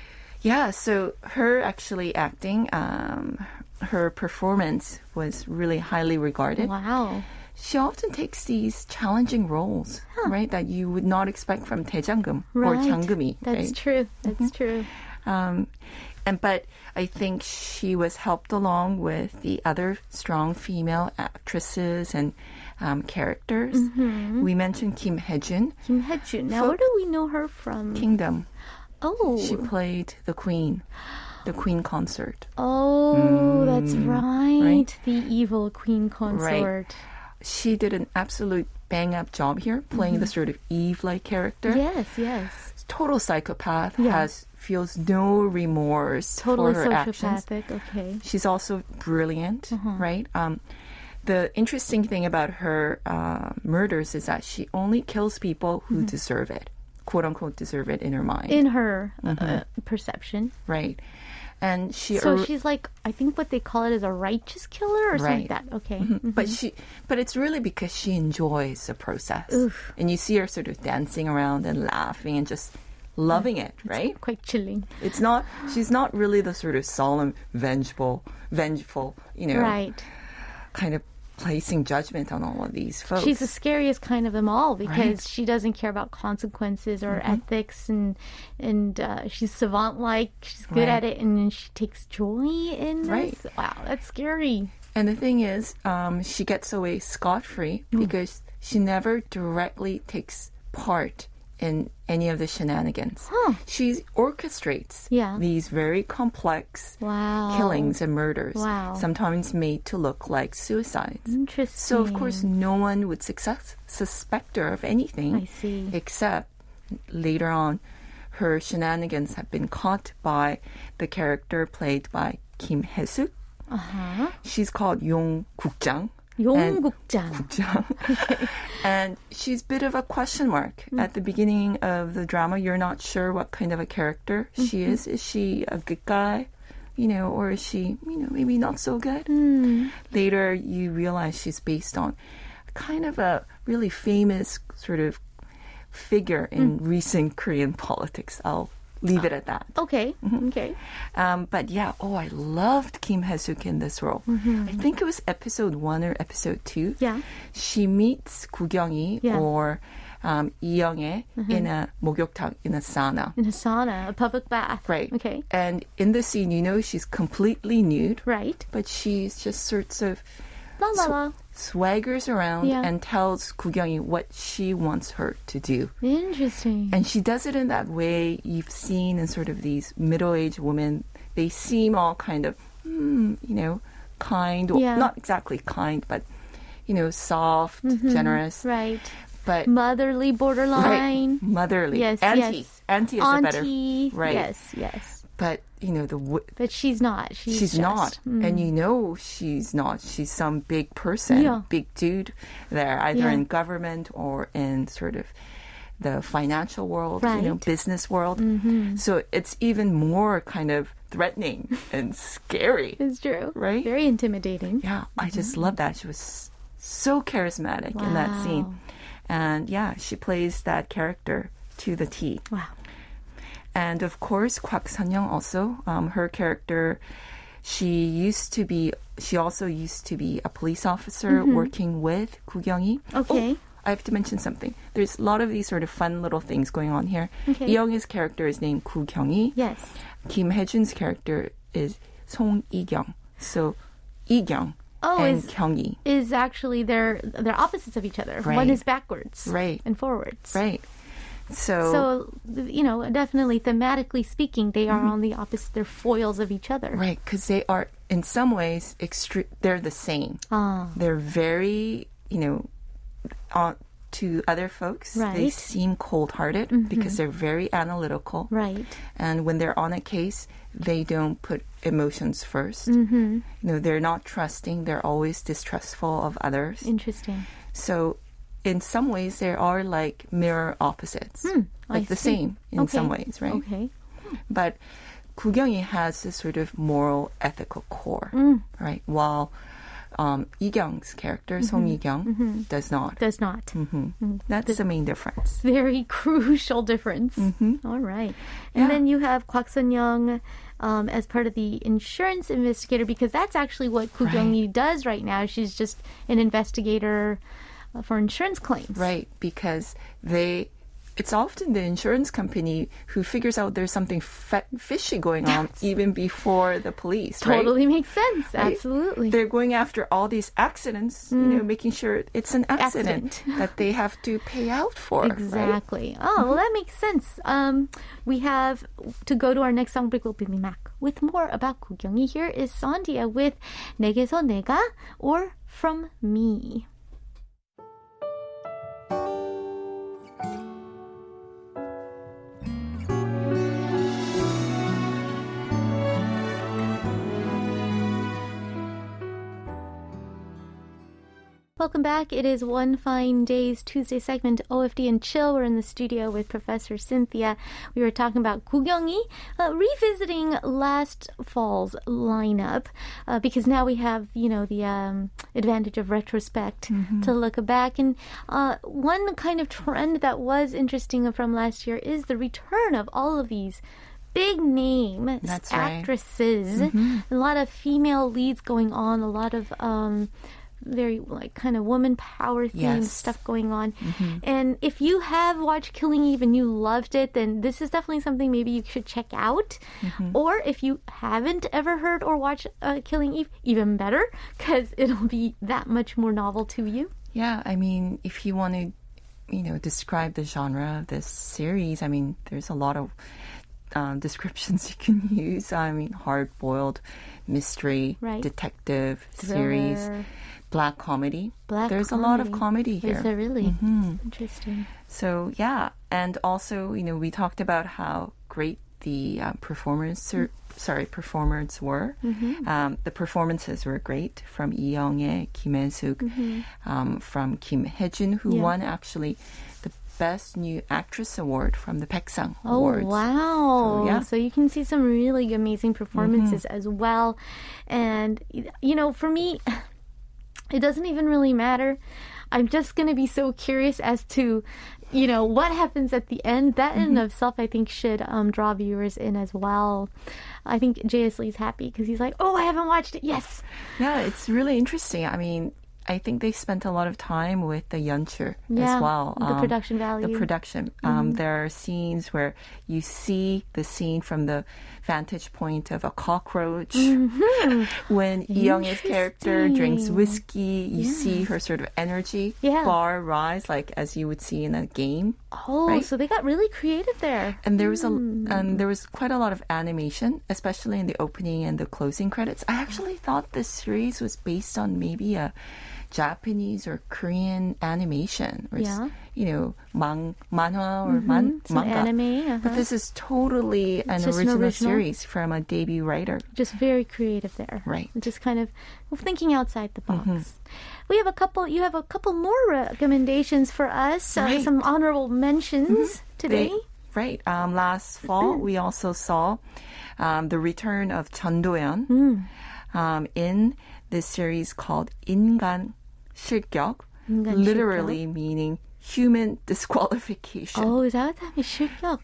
yeah, so her actually acting, um, her performance was really highly regarded. Wow. She often takes these challenging roles, right, that you would not expect from Daejanggeum or Right. Janggeumi. That's right? true. That's true. Um, and but I think she was helped along with the other strong female actresses and um, characters. We mentioned Kim Hae-jun, Kim Hae-jun. Now, So- where do we know her from? Kingdom. Oh. She played the Queen, the Queen consort. Oh, that's right. right? The evil queen consort. She did an absolute bang-up job here, playing the sort of Eve-like character. Yes, yes. Total psychopath, Yeah. has feels no remorse Totally for her actions. sociopathic. Okay. She's also brilliant, Uh-huh. right? Um, the interesting thing about her uh, murders is that she only kills people who deserve it, quote unquote, deserve it in her mind, In her uh, perception. right? And she, So ar- she's like, I think what they call it is a righteous killer or something Right. like that. Okay. but she, but it's really because she enjoys the process, and you see her sort of dancing around and laughing and just loving it, right? Quite chilling. It's not. She's not really the sort of solemn, vengeful, vengeful, you know, Right. kind of placing judgment on all of these folks. She's the scariest kind of them all because Right. Mm-hmm. she doesn't care about consequences or ethics, and and uh, she's savant like. She's good Right. at it, and then she takes joy in Right. this. Wow, that's scary. And the thing is, um, she gets away scot-free Mm. because she never directly takes part in any of the shenanigans. Huh. She orchestrates Yeah. these very complex Wow. killings and murders, Wow. sometimes made to look like suicides. Interesting. So, of course, no one would success, suspect her of anything. I see. Except later on, her shenanigans have been caught by the character played by Kim Hae-suk. Uh-huh. She's called Yong Gukjang. 용국장. And she's a bit of a question mark. At the beginning of the drama, you're not sure what kind of a character she is. Is she a good guy? You know, or is she, you know, maybe not so good? Later, you realize she's based on kind of a really famous sort of figure in recent Korean politics. I'll leave it at that. Okay. Okay. Um, but yeah, oh, I loved Kim Hae-suk in this role. Mm-hmm. I think it was episode one or episode two. Yeah. She meets Gu-kyung-hee Yeah. or um, Lee Young-hae in a 목욕탕, in a sauna. In a sauna, a public bath. Right. Okay. And in the scene, you know, she's completely nude, Right. but she's just sorts of La la la. swaggers around Yeah. and tells Gu-kyung-hee what she wants her to do. Interesting. And she does it in that way you've seen in sort of these middle-aged women. They seem all kind of, mm, you know, kind. Or Yeah. not exactly kind, but, you know, soft, generous. Right. But Motherly borderline. right, motherly. Yes, Auntie. yes. Auntie is Auntie. a better. Right. Yes, yes. But, you know, the w- But she's not. She's, she's just, not. mm. And you know she's not. She's some big person, Yeah. big dude there, either Yeah. in government or in sort of the financial world, you know, Right. business world. Mm-hmm. So it's even more kind of threatening and scary. It's true. Right? Very intimidating. Yeah, I just love that. She was so charismatic in that Wow. scene. And yeah, she plays that character to the T. Wow. And of course, Kwak Sun-young also, um, her character, she used to be, she also used to be a police officer working with Gu Kyung-hee. Okay. Oh, I have to mention something. There's a lot of these sort of fun little things going on here. Okay. Lee Young-hee's character is named Gu Kyung-hee. Yes. Kim Hae-jun's character is Song Lee-kyung. So, Lee-kyung Oh, and is Kyung-hee. is actually they're they're opposites of each other. Right. One is backwards, Right. and forwards. Right. So, So you know, definitely thematically speaking, they are on the opposite. They're foils of each other. right, because they are, in some ways, extre- they're the same. Ah. They're very, you know, uh, to other folks, they Right. seem cold-hearted because they're very analytical. Right. And when they're on a case, they don't put emotions 1st Mm-hmm. You know, they're not trusting. They're always distrustful of others. Interesting. So, in some ways, they are like mirror opposites, Hmm, I like the see. same in Okay. some ways, right? Okay. But Gu Kyung-hee has this sort of moral, ethical core, Mm. right? While um, Lee Kyung's character, Song Lee-kyung, does not. Does not. hmm That's the main difference. Very crucial difference. All right. And Yeah. then you have Kwak Sun-young um, as part of the insurance investigator, because that's actually what Gu Right. Kyung-hee does right now. She's just an investigator uh, for insurance claims. Right, because they, it's often the insurance company who figures out there's something fa- fishy going on even before the police, right? Totally makes sense. Right? Absolutely. They're going after all these accidents, you know, making sure it's an accident, Accident. that they have to pay out for. Right? Exactly. Oh, well, that makes sense. Um, we have to go to our next song break. We'll be back with more about Gu Kyung-hee. Here is Sondia with 내게서 내가 or From Me. Welcome back. It is One Fine Day's Tuesday segment, O F D and Chill. We're in the studio with Professor Cynthia. We were talking about Gu Kyung-hee, uh, revisiting last fall's lineup, uh, because now we have, you know, the um, advantage of retrospect to look back. And uh, one kind of trend that was interesting from last year is the return of all of these big name That's right. actresses. A lot of female leads going on, a lot of um, very like kind of woman power themed Yes. stuff going on. And if you have watched Killing Eve and you loved it, then this is definitely something maybe you should check out. Or if you haven't ever heard or watched uh, Killing Eve, even better, because it'll be that much more novel to you. Yeah, I mean, if you want to, you know, describe the genre of this series, I mean, there's a lot of um, descriptions you can use. I mean, hard-boiled mystery, Right. detective series, Thriller. black comedy. Black There's a lot of comedy. comedy here. Is there really? Mhm. Interesting. So yeah, and also, you know, we talked about how great the uh, performers, sorry, performers were. Um, the performances were great from Lee Young-hae, Kim Hae-suk, um, from Kim Hae-jun, who Yeah. won actually the Best New Actress Award from the Baeksang Oh, Awards. wow. So, yeah. So you can see some really amazing performances as well. And, you know, for me, it doesn't even really matter. I'm just going to be so curious as to, you know, what happens at the end. That in and of itself, I think, should um, draw viewers in as well. I think J S. Lee's happy because he's like, oh, I haven't watched it. Yes. Yeah, it's really interesting. I mean, I think they spent a lot of time with the yeonchul Yeah, as well. the production value. The production. Um, there are scenes where you see the scene from the vantage point of a cockroach. When Young's character drinks whiskey, you Yeah. see her sort of energy Yeah. bar rise, like as you would see in a game. Oh, Right? so they got really creative there. And there was a and there was quite a lot of animation, especially in the opening and the closing credits. I actually thought this series was based on maybe a Japanese or Korean animation, or s- Yeah. you know, man, manhwa or man, Some manga. anime. Uh-huh. But this is totally an just an original, original? series from a debut writer. Just very creative there. Right. Just kind of thinking outside the box. We have a couple, you have a couple more recommendations for us, uh, Right. some honorable mentions today. They- right. Um, last fall, we also saw um, the return of Chun Do-yeon um, in this series called 인간 실격, 인간 literally meaning human disqualification. Oh, is that what that means? 실격.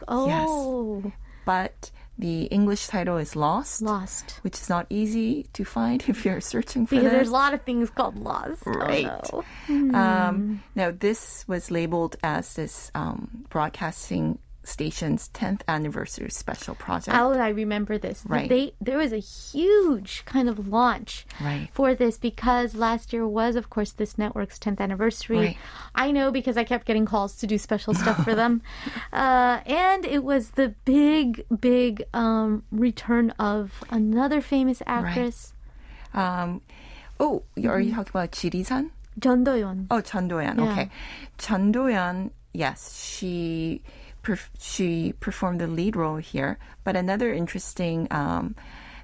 Oh, But the English title is Lost, lost. which is not easy to find if you're searching for Because this. there's a lot of things called lost. Right. Oh, no. Um, now, this was labeled as this um, broadcasting station's tenth anniversary special project. Oh, I remember this. Right. They there was a huge kind of launch Right. for this because last year was, of course, this network's tenth anniversary. Right. I know because I kept getting calls to do special stuff for them, uh, and it was the big, big um, return of another famous actress, Um, oh, are you talking about Jiri-san? Jeon Do-yeon. Oh, Chun Do-yeon. Yeah. Okay. Chun Do-yeon, yes, she perf- she performed the lead role here. But another interesting um,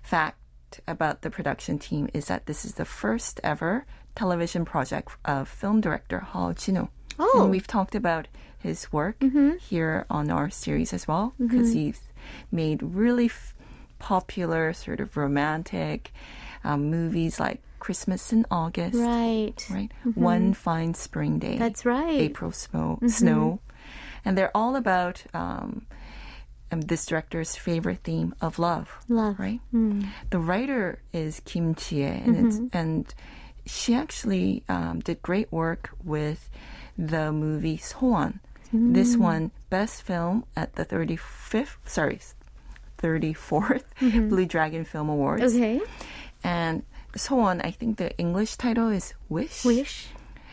fact about the production team is that this is the first ever television project of film director Heo Jin-woo. Oh. And we've talked about his work here on our series as well, because he's made really f- popular sort of romantic um, movies like Christmas in August, Right. right? One Fine Spring Day. That's right. April snow, snow. And they're all about um, um, this director's favorite theme of love. Love. Right? The writer is Kim Ji-e, and, it's, and she actually um, did great work with the movie Sohwan. This one, best film at the thirty-fifth, sorry, thirty-fourth Blue Dragon Film Awards. Okay. And Sohwan, I think the English title is Wish. Wish.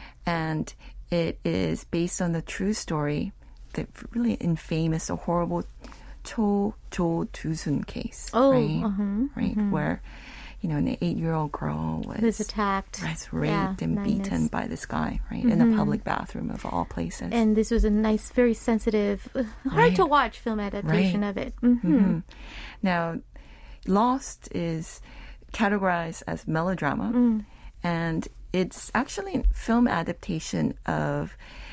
And it is based on the true story, the really infamous or horrible Cho Jo Du-sun case. Oh, right? uh-huh, right, where you know an eight-year-old girl was Was attacked. was raped Yeah, and madness. beaten by this guy, right, in a public bathroom of all places. And this was a nice, very sensitive, uh, hard Right. to watch film adaptation Right. of it. hmm Now, Lost is categorized as melodrama, Mm. and it's actually a film adaptation of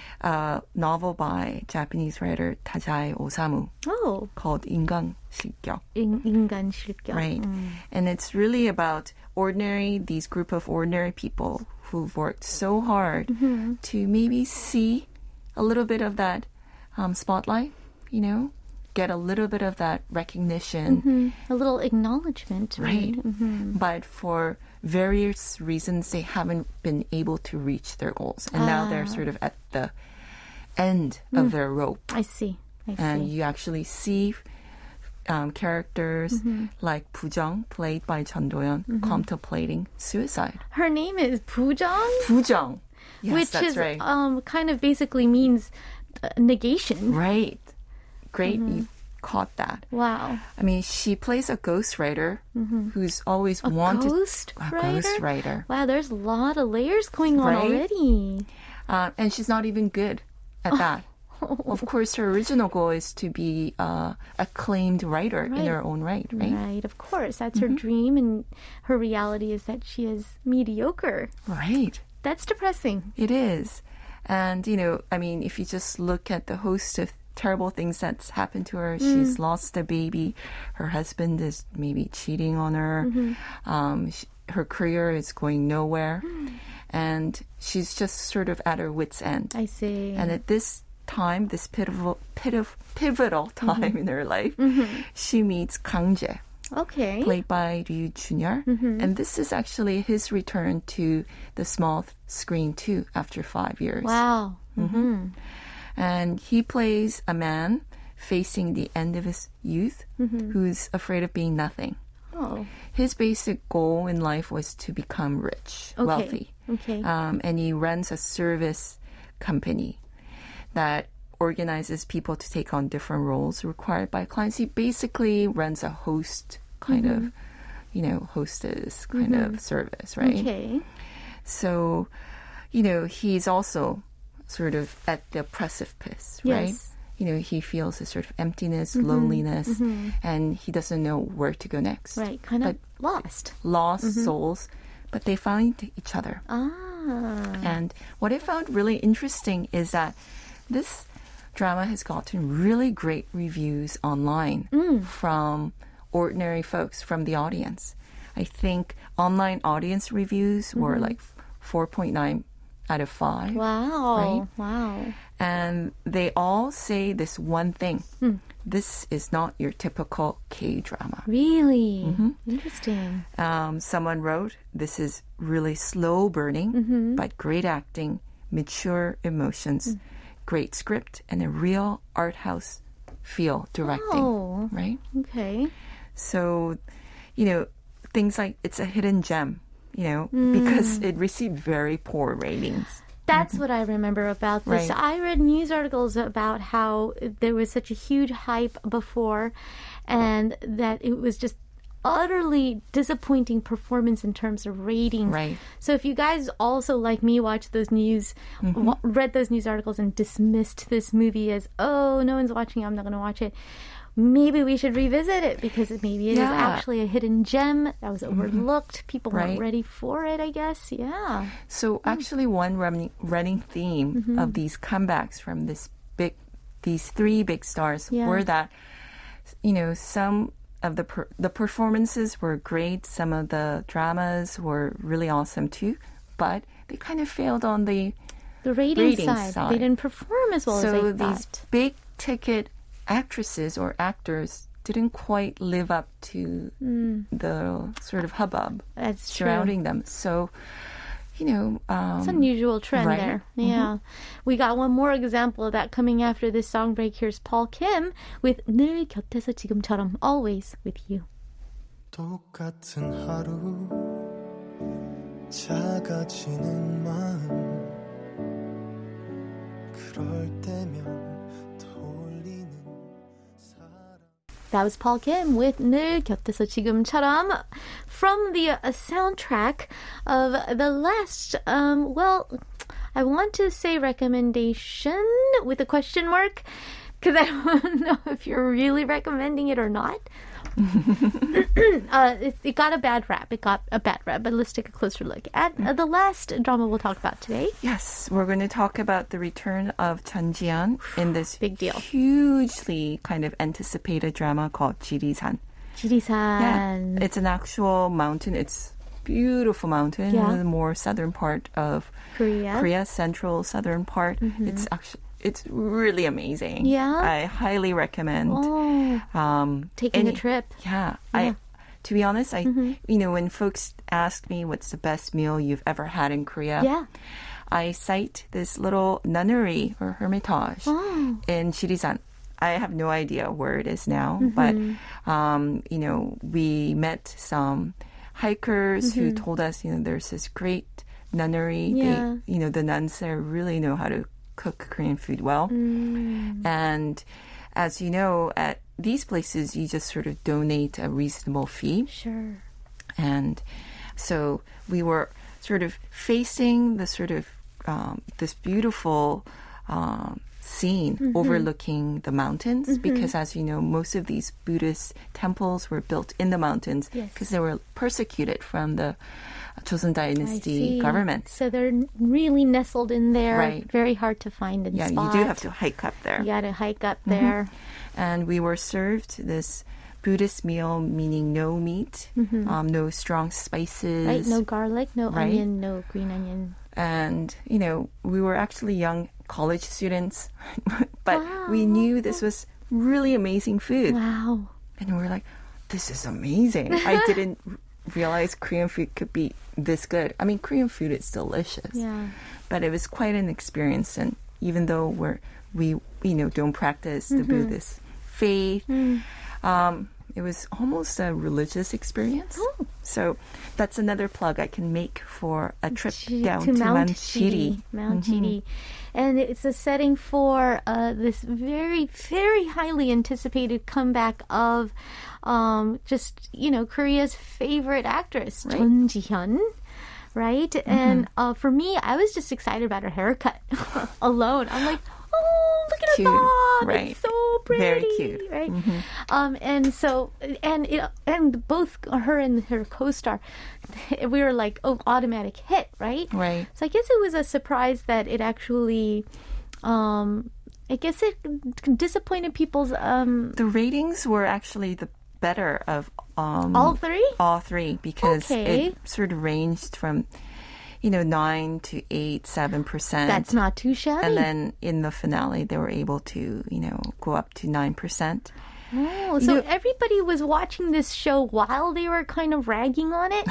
a novel by Japanese writer Tajae Osamu Oh, called 인간 실격. 인, 인간 실격. Right. And it's really about ordinary, these group of ordinary people who've worked so hard to maybe see a little bit of that um, spotlight, you know, get a little bit of that recognition. Mm, a little acknowledgement. Right. Mm-hmm. But for various reasons, they haven't been able to reach their goals. And now they're sort of at the end of their rope. I see. I And see. you actually see um, characters Mm-hmm. like Bujang, played by Chun Do-yeon, contemplating suicide. Her name is Bujang, Bujang. Yes, which that's is right. um kind of basically means uh, negation. Right. Great, you caught that. Wow. I mean, she plays a ghostwriter who's always A wanted ghost a writer? ghostwriter. Wow, there's a lot of layers going on Right? already. Uh, and she's not even good at that. Of course, her original goal is to be uh, acclaimed writer Right. in her own right, right? Right, of course. That's her dream, and her reality is that she is mediocre. Right. That's depressing. It is. And, you know, I mean, if you just look at the host of terrible things that's happened to her, she's lost a baby. Her husband is maybe cheating on her. Um, she, her career is going nowhere. and she's just sort of at her wit's end. I see. And at this time, this pivotal, pivotal, pivotal time Mm-hmm. in her life, Mm-hmm. she meets Kang Jae, Okay. played by Ryu Junior Mm-hmm. And this is actually his return to the small th- screen too after five years. Wow. Mm-hmm. And he plays a man facing the end of his youth Mm-hmm. who's afraid of being nothing. Oh. His basic goal in life was to become rich, Okay. wealthy. Okay. Um, and he runs a service company that organizes people to take on different roles required by clients. He basically runs a host kind Mm-hmm. of, you know, hostess kind of service, right? Okay. So, you know, he's also sort of at the precipice, right? Yes. You know, he feels a sort of emptiness, loneliness, and he doesn't know where to go next. Right. Kind of But lost. lost souls, but they find each other. Ah. And what I found really interesting is that this drama has gotten really great reviews online from ordinary folks, from the audience. I think online audience reviews were like four point nine out of five. Wow. Right? Wow. And they all say this one thing. Hmm. This is not your typical K-drama. Really? Interesting. Um, someone wrote, this is really slow burning, Mm-hmm. but great acting, mature emotions, Mm. great script, and a real art house feel directing. Oh. Right? Okay. So, you know, things like it's a hidden gem, you know, Mm. because it received very poor ratings. That's what I remember about this. Right. I read news articles about how there was such a huge hype before and that it was just utterly disappointing performance in terms of ratings. Right. So if you guys also, like me, watched those news, Mm-hmm. wa- read those news articles and dismissed this movie as, oh, no one's watching, I'm not going to watch it, maybe we should revisit it because it, maybe it is Yeah. actually a hidden gem that was overlooked. People weren't Right. ready for it, I guess. Yeah. So actually, one running, running theme Mm-hmm. of these comebacks from this big, these three big stars Yeah. were that, you know, some of the per, the performances were great. Some of the dramas were really awesome too, but they kind of failed on the The rating Rating side. side. They didn't perform as well so as they these thought. big ticket actresses or actors didn't quite live up to the sort of hubbub That's true. surrounding them. So, you know, um, It's an unusual trend right? there. Yeah. We got one more example of that coming after this song break. Here's Paul Kim with 늘 곁에서 지금처럼 Always with You. 똑같은 하루 작아지는 마음 그럴 때면 떠올리는 사람 That was Paul Kim with 늘 곁에서 지금처럼 from the uh, soundtrack of the last, um, well, I want to say recommendation with a question mark because I don't know if you're really recommending it or not. uh, it, it got a bad rap. It got a bad rap, but let's take a closer look at uh, the last drama we'll talk about today. yes, we're going to talk about the return of Chun Ji-an in this Big deal. hugely kind of anticipated drama called Jirisan. 지리산. Yeah, it's an actual mountain. It's beautiful mountain Yeah. in the more southern part of Korea. Korea, central southern part. It's actually it's really amazing. Yeah? I highly recommend. Oh, Um, taking any- a trip. Yeah, Yeah. I. To be honest, I you know when folks ask me what's the best meal you've ever had in Korea, Yeah. I cite this little nunnery or hermitage Oh. in Jirisan. I have no idea where it is now, but um, you know, we met some hikers who told us, you know, there's this great nunnery. Yeah. They, you know, the nuns there really know how to cook Korean food well. And as you know, at these places, you just sort of donate a reasonable fee. Sure. And so we were sort of facing the sort of um, this beautiful um, scene overlooking the mountains because, as you know, most of these Buddhist temples were built in the mountains Yes. because they were persecuted from the Joseon I Dynasty see. government. So they're really nestled in there. Right. Very hard to find and Yeah, spot. you do have to hike up there. You got to hike up there. And we were served this Buddhist meal, meaning no meat, um, no strong spices. Right? No garlic, no Right. onion, no green onion. And, you know, we were actually young college students, but Wow. we knew this was really amazing food. Wow. And we were like, this is amazing. I didn't r- realize Korean food could be this good. I mean, Korean food is delicious. Yeah. But it was quite an experience. And even though we're, we, you know, don't practice the Buddhist faith, um, it was almost a religious experience. Oh. So that's another plug I can make for a trip Chi- down to to, Mount Mount Chiri. Chiri. Mount Chiri. And it's a setting for uh, this very, very highly anticipated comeback of um, just, you know, Korea's favorite actress, Right. Chun Ji-hyun. Right? And uh, for me, I was just excited about her haircut alone. I'm like, oh, look at Cute, her bob. right. It's so pretty. Very cute. Right? Um, and so, and it, and both her and her co-star, we were like, oh, automatic hit, right? Right. So I guess it was a surprise that it actually, um, I guess it disappointed people's, um, The ratings were actually the better of um, all three? all three because Okay. it sort of ranged from, you know, nine to eight, seven percent. That's not too shabby. And then in the finale, they were able to, you know, go up to nine percent. Oh, so You know- everybody was watching this show while they were kind of ragging on it?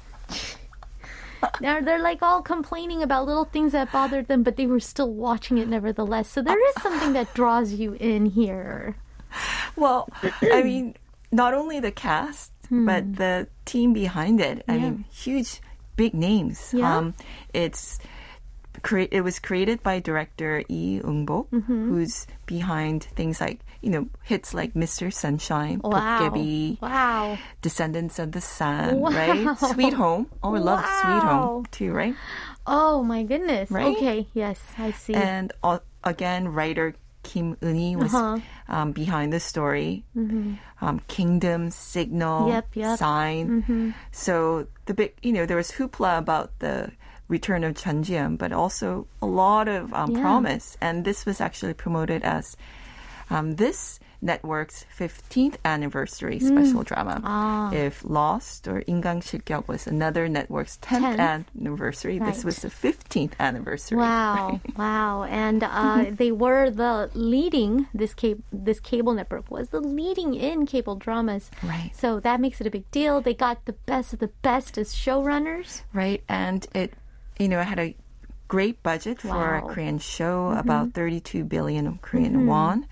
Now they're like all complaining about little things that bothered them, but they were still watching it nevertheless. So there is something that draws you in here. Well, I mean, not only the cast, but the team behind it. I Hmm. Yeah. mean, huge, big names. Yeah. Um, it's cre- it was created by director Lee Eung-bok, Mm-hmm. who's behind things like, you know, hits like Mister Sunshine, Wow. Dokkaebi, Wow. Descendants of the Sun, Wow. right? Sweet Home. Oh, I love Sweet Wow. Home too, right? Oh my goodness. Right? Okay, yes, I see. And uh, again, writer Kim Eun-hee was Uh-huh. um, behind the story. Um, Kingdom, Signal, Yep, yep. Sign. So the big, you know, there was hoopla about the return of Chun Ji-hyun, but also a lot of um, Yeah. promise. And this was actually promoted as um, this network's fifteenth anniversary special drama. Ah. If Lost or 인강 실격 was another network's tenth tenth. anniversary, this Right. was the fifteenth anniversary. Wow, wow. And uh, they were the leading, this, cab- this cable network was the leading in cable dramas. Right. So that makes it a big deal. They got the best of the best as showrunners. Right, and it, you know, it had a great budget for Wow. Mm-hmm. a Korean show, about thirty-two billion Korean won.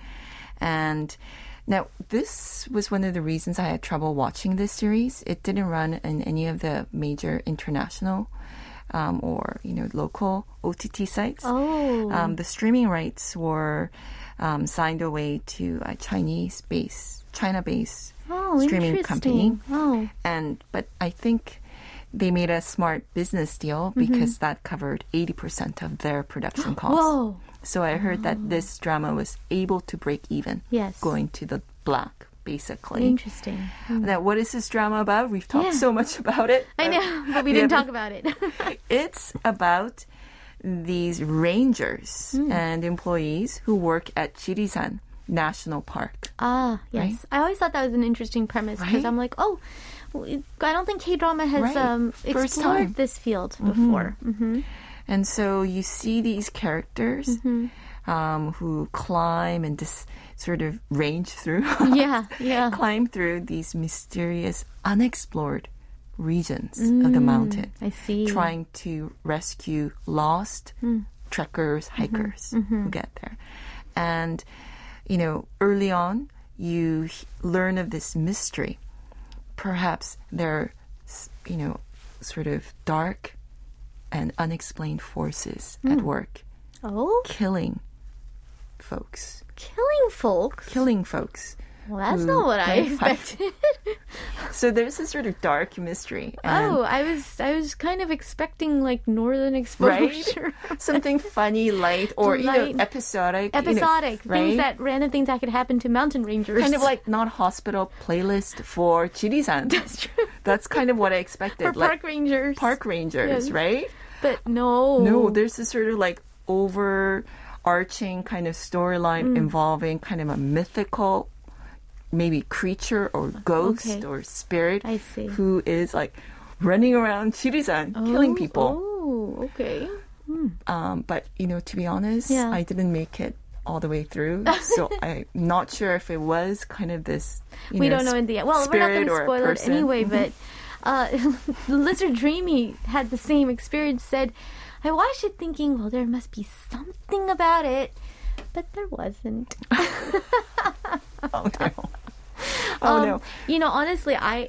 And now this was one of the reasons I had trouble watching this series. It didn't run in any of the major international um, or, you know, local O T T sites. Oh. Um, the streaming rights were um, signed away to a Chinese-based, China-based Oh, streaming company. interesting. Oh. And but I think they made a smart business deal because that covered eighty percent of their production costs. Whoa. So I heard that this drama was able to break even, Yes. going to the black, basically. Interesting. Now, what is this drama about? We've talked Yeah. so much about it. I know, but we Yeah, didn't but- talk about it. It's about these rangers Hmm. and employees who work at Jirisan National Park. Ah, yes. Right? I always thought that was an interesting premise because Right? I'm like, oh, w- I don't think K-drama has Right. um, First explored time. this field before. Mm-hmm. And so you see these characters um, who climb and just sort of range through, Yeah, yeah. climb through these mysterious, unexplored regions of the mountain, I see. trying to rescue lost trekkers, hikers who get there. And, you know, early on, you h- learn of this mystery. Perhaps they're, s- you know, sort of dark and unexplained forces at work, Oh, killing folks, killing folks. killing folks. Well, that's who not what I might find- expected. So there's this sort of dark mystery. And Oh, I was I was kind of expecting like Northern Right? Exposure. something funny, light, or you Light. know, episodic. you know, Episodic right? things that random things that could happen to mountain rangers. kind of like not hospital playlist for Jirisan. That's true. That's kind of what I expected. For like park rangers. park rangers, Yes. right? But no. No, there's this sort of like overarching kind of storyline Mm. involving kind of a mythical, maybe creature or ghost Okay. or spirit I see. who is like running around Jirisan killing people. Oh, okay. Um, but, you know, to be honest, Yeah. I didn't make it all the way through. So I'm not sure if it was kind of this, you We know, don't know in the end. Well, we're not spirit going to or a spoil it person. anyway, but uh, Lizard Dreamy had the same experience, said, I watched it thinking, well, there must be something about it, but there wasn't. Oh, no. Oh, Um, no. You know, honestly, I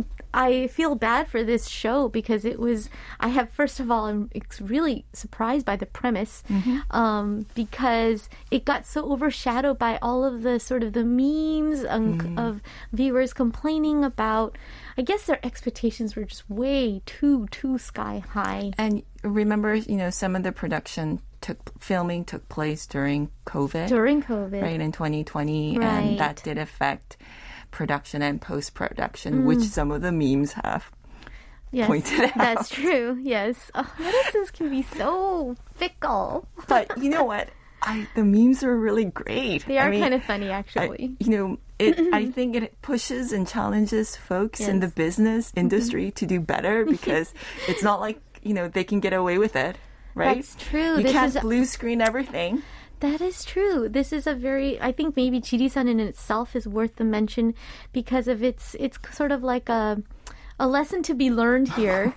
I feel bad for this show because it was. I have first of all, I'm ex- really surprised by the premise um, because it got so overshadowed by all of the sort of the memes um, of viewers complaining about. I guess their expectations were just way too too sky high. And remember, you know, some of the production took filming took place during COVID, During COVID. right, in twenty twenty, Right. and that did affect production and post production, which some of the memes have Yes, pointed out. that's true. Yes, oh, medicines can be so fickle. But you know what? I the memes are really great. They are I mean, kind of funny, I, actually. you know, it. I think it pushes and challenges folks in the Yes. business industry to do better because it's not like you know they can get away with it, right? That's true. You This can't is- blue screen everything. That is true. This is a very, I think maybe Chiri-san in itself is worth the mention because of its, it's sort of like a, a lesson to be learned here.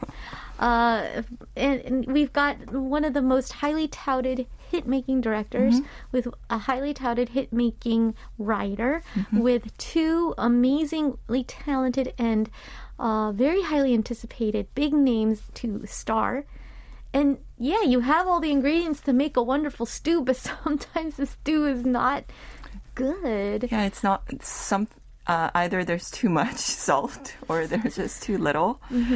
uh, and, and we've got one of the most highly touted hit-making directors with a highly touted hit-making writer with two amazingly talented and uh, very highly anticipated big names to star. And yeah, you have all the ingredients to make a wonderful stew, but sometimes the stew is not good. Yeah, it's not it's some. Uh, either there's too much salt, or there's just too little,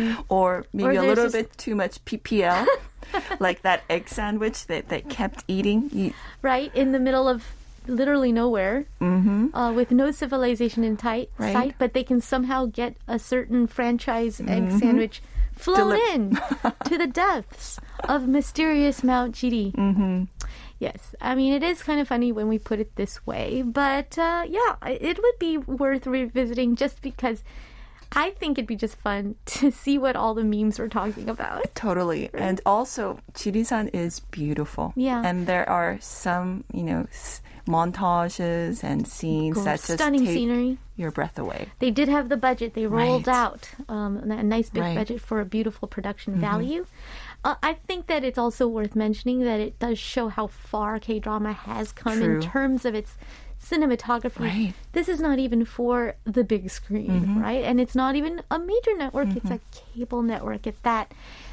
or maybe Or a there's little just- bit too much P P L, like that egg sandwich that they kept eating. You, Right? In the middle of literally nowhere, mm-hmm. uh, with no civilization in tight, Right. sight, but they can somehow get a certain franchise egg sandwich flown Deli- in to the depths of mysterious Mount Chiri. Mm-hmm. Yes, I mean, it is kind of funny when we put it this way, but uh, yeah, it would be worth revisiting just because I think it'd be just fun to see what all the memes were talking about. Totally. And also, Chiri-san is beautiful. Yeah. And there are some, you know, s- montages and scenes that just Stunning take scenery. your breath away. They did have the budget. They rolled Right. out um, a nice big Right. budget for a beautiful production value. Uh, I think that it's also worth mentioning that it does show how far K-drama has come True. in terms of its cinematography. Right. This is not even for the big screen, right? And it's not even a major network. It's a cable network at that.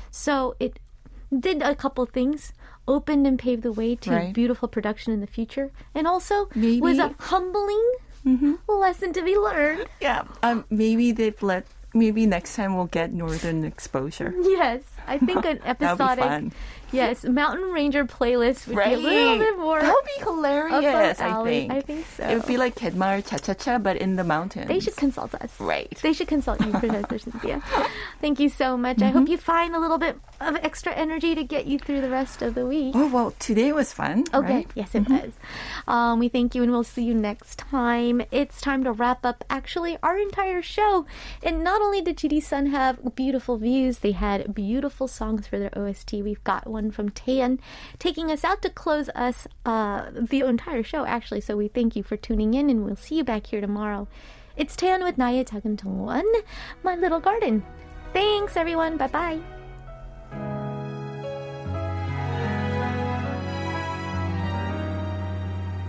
So it did a couple things. Opened and paved the way to Right. beautiful production in the future. And also Maybe- was a humbling lesson to be learned. Yeah. Um, maybe they've let, maybe next time we'll get Northern exposure. Yes, I think an That would be episodic, fun. yes, Mountain Ranger playlist would be a little Right. bit more. That would be hilarious, up our I alley. think. I think so. It would be like Kedmar Cha-Cha-Cha, but in the mountains. They should consult us. Right. They should consult you, Professor Cynthia. Thank you so much. I hope you find a little bit of extra energy to get you through the rest of the week. Oh, well, today was fun, Okay. right? Yes, it was. Um, we thank you, and we'll see you next time. It's time to wrap up, actually, our entire show. And not only did Chiri-san have beautiful views, they had beautiful songs for their O S T. We've got one from Taeyeon taking us out to close us uh, the entire show, actually. So we thank you for tuning in, and we'll see you back here tomorrow. It's Taeyeon with 나의 작은 정원, My Little Garden. Thanks, everyone. Bye-bye.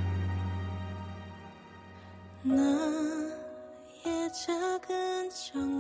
나의 작은 정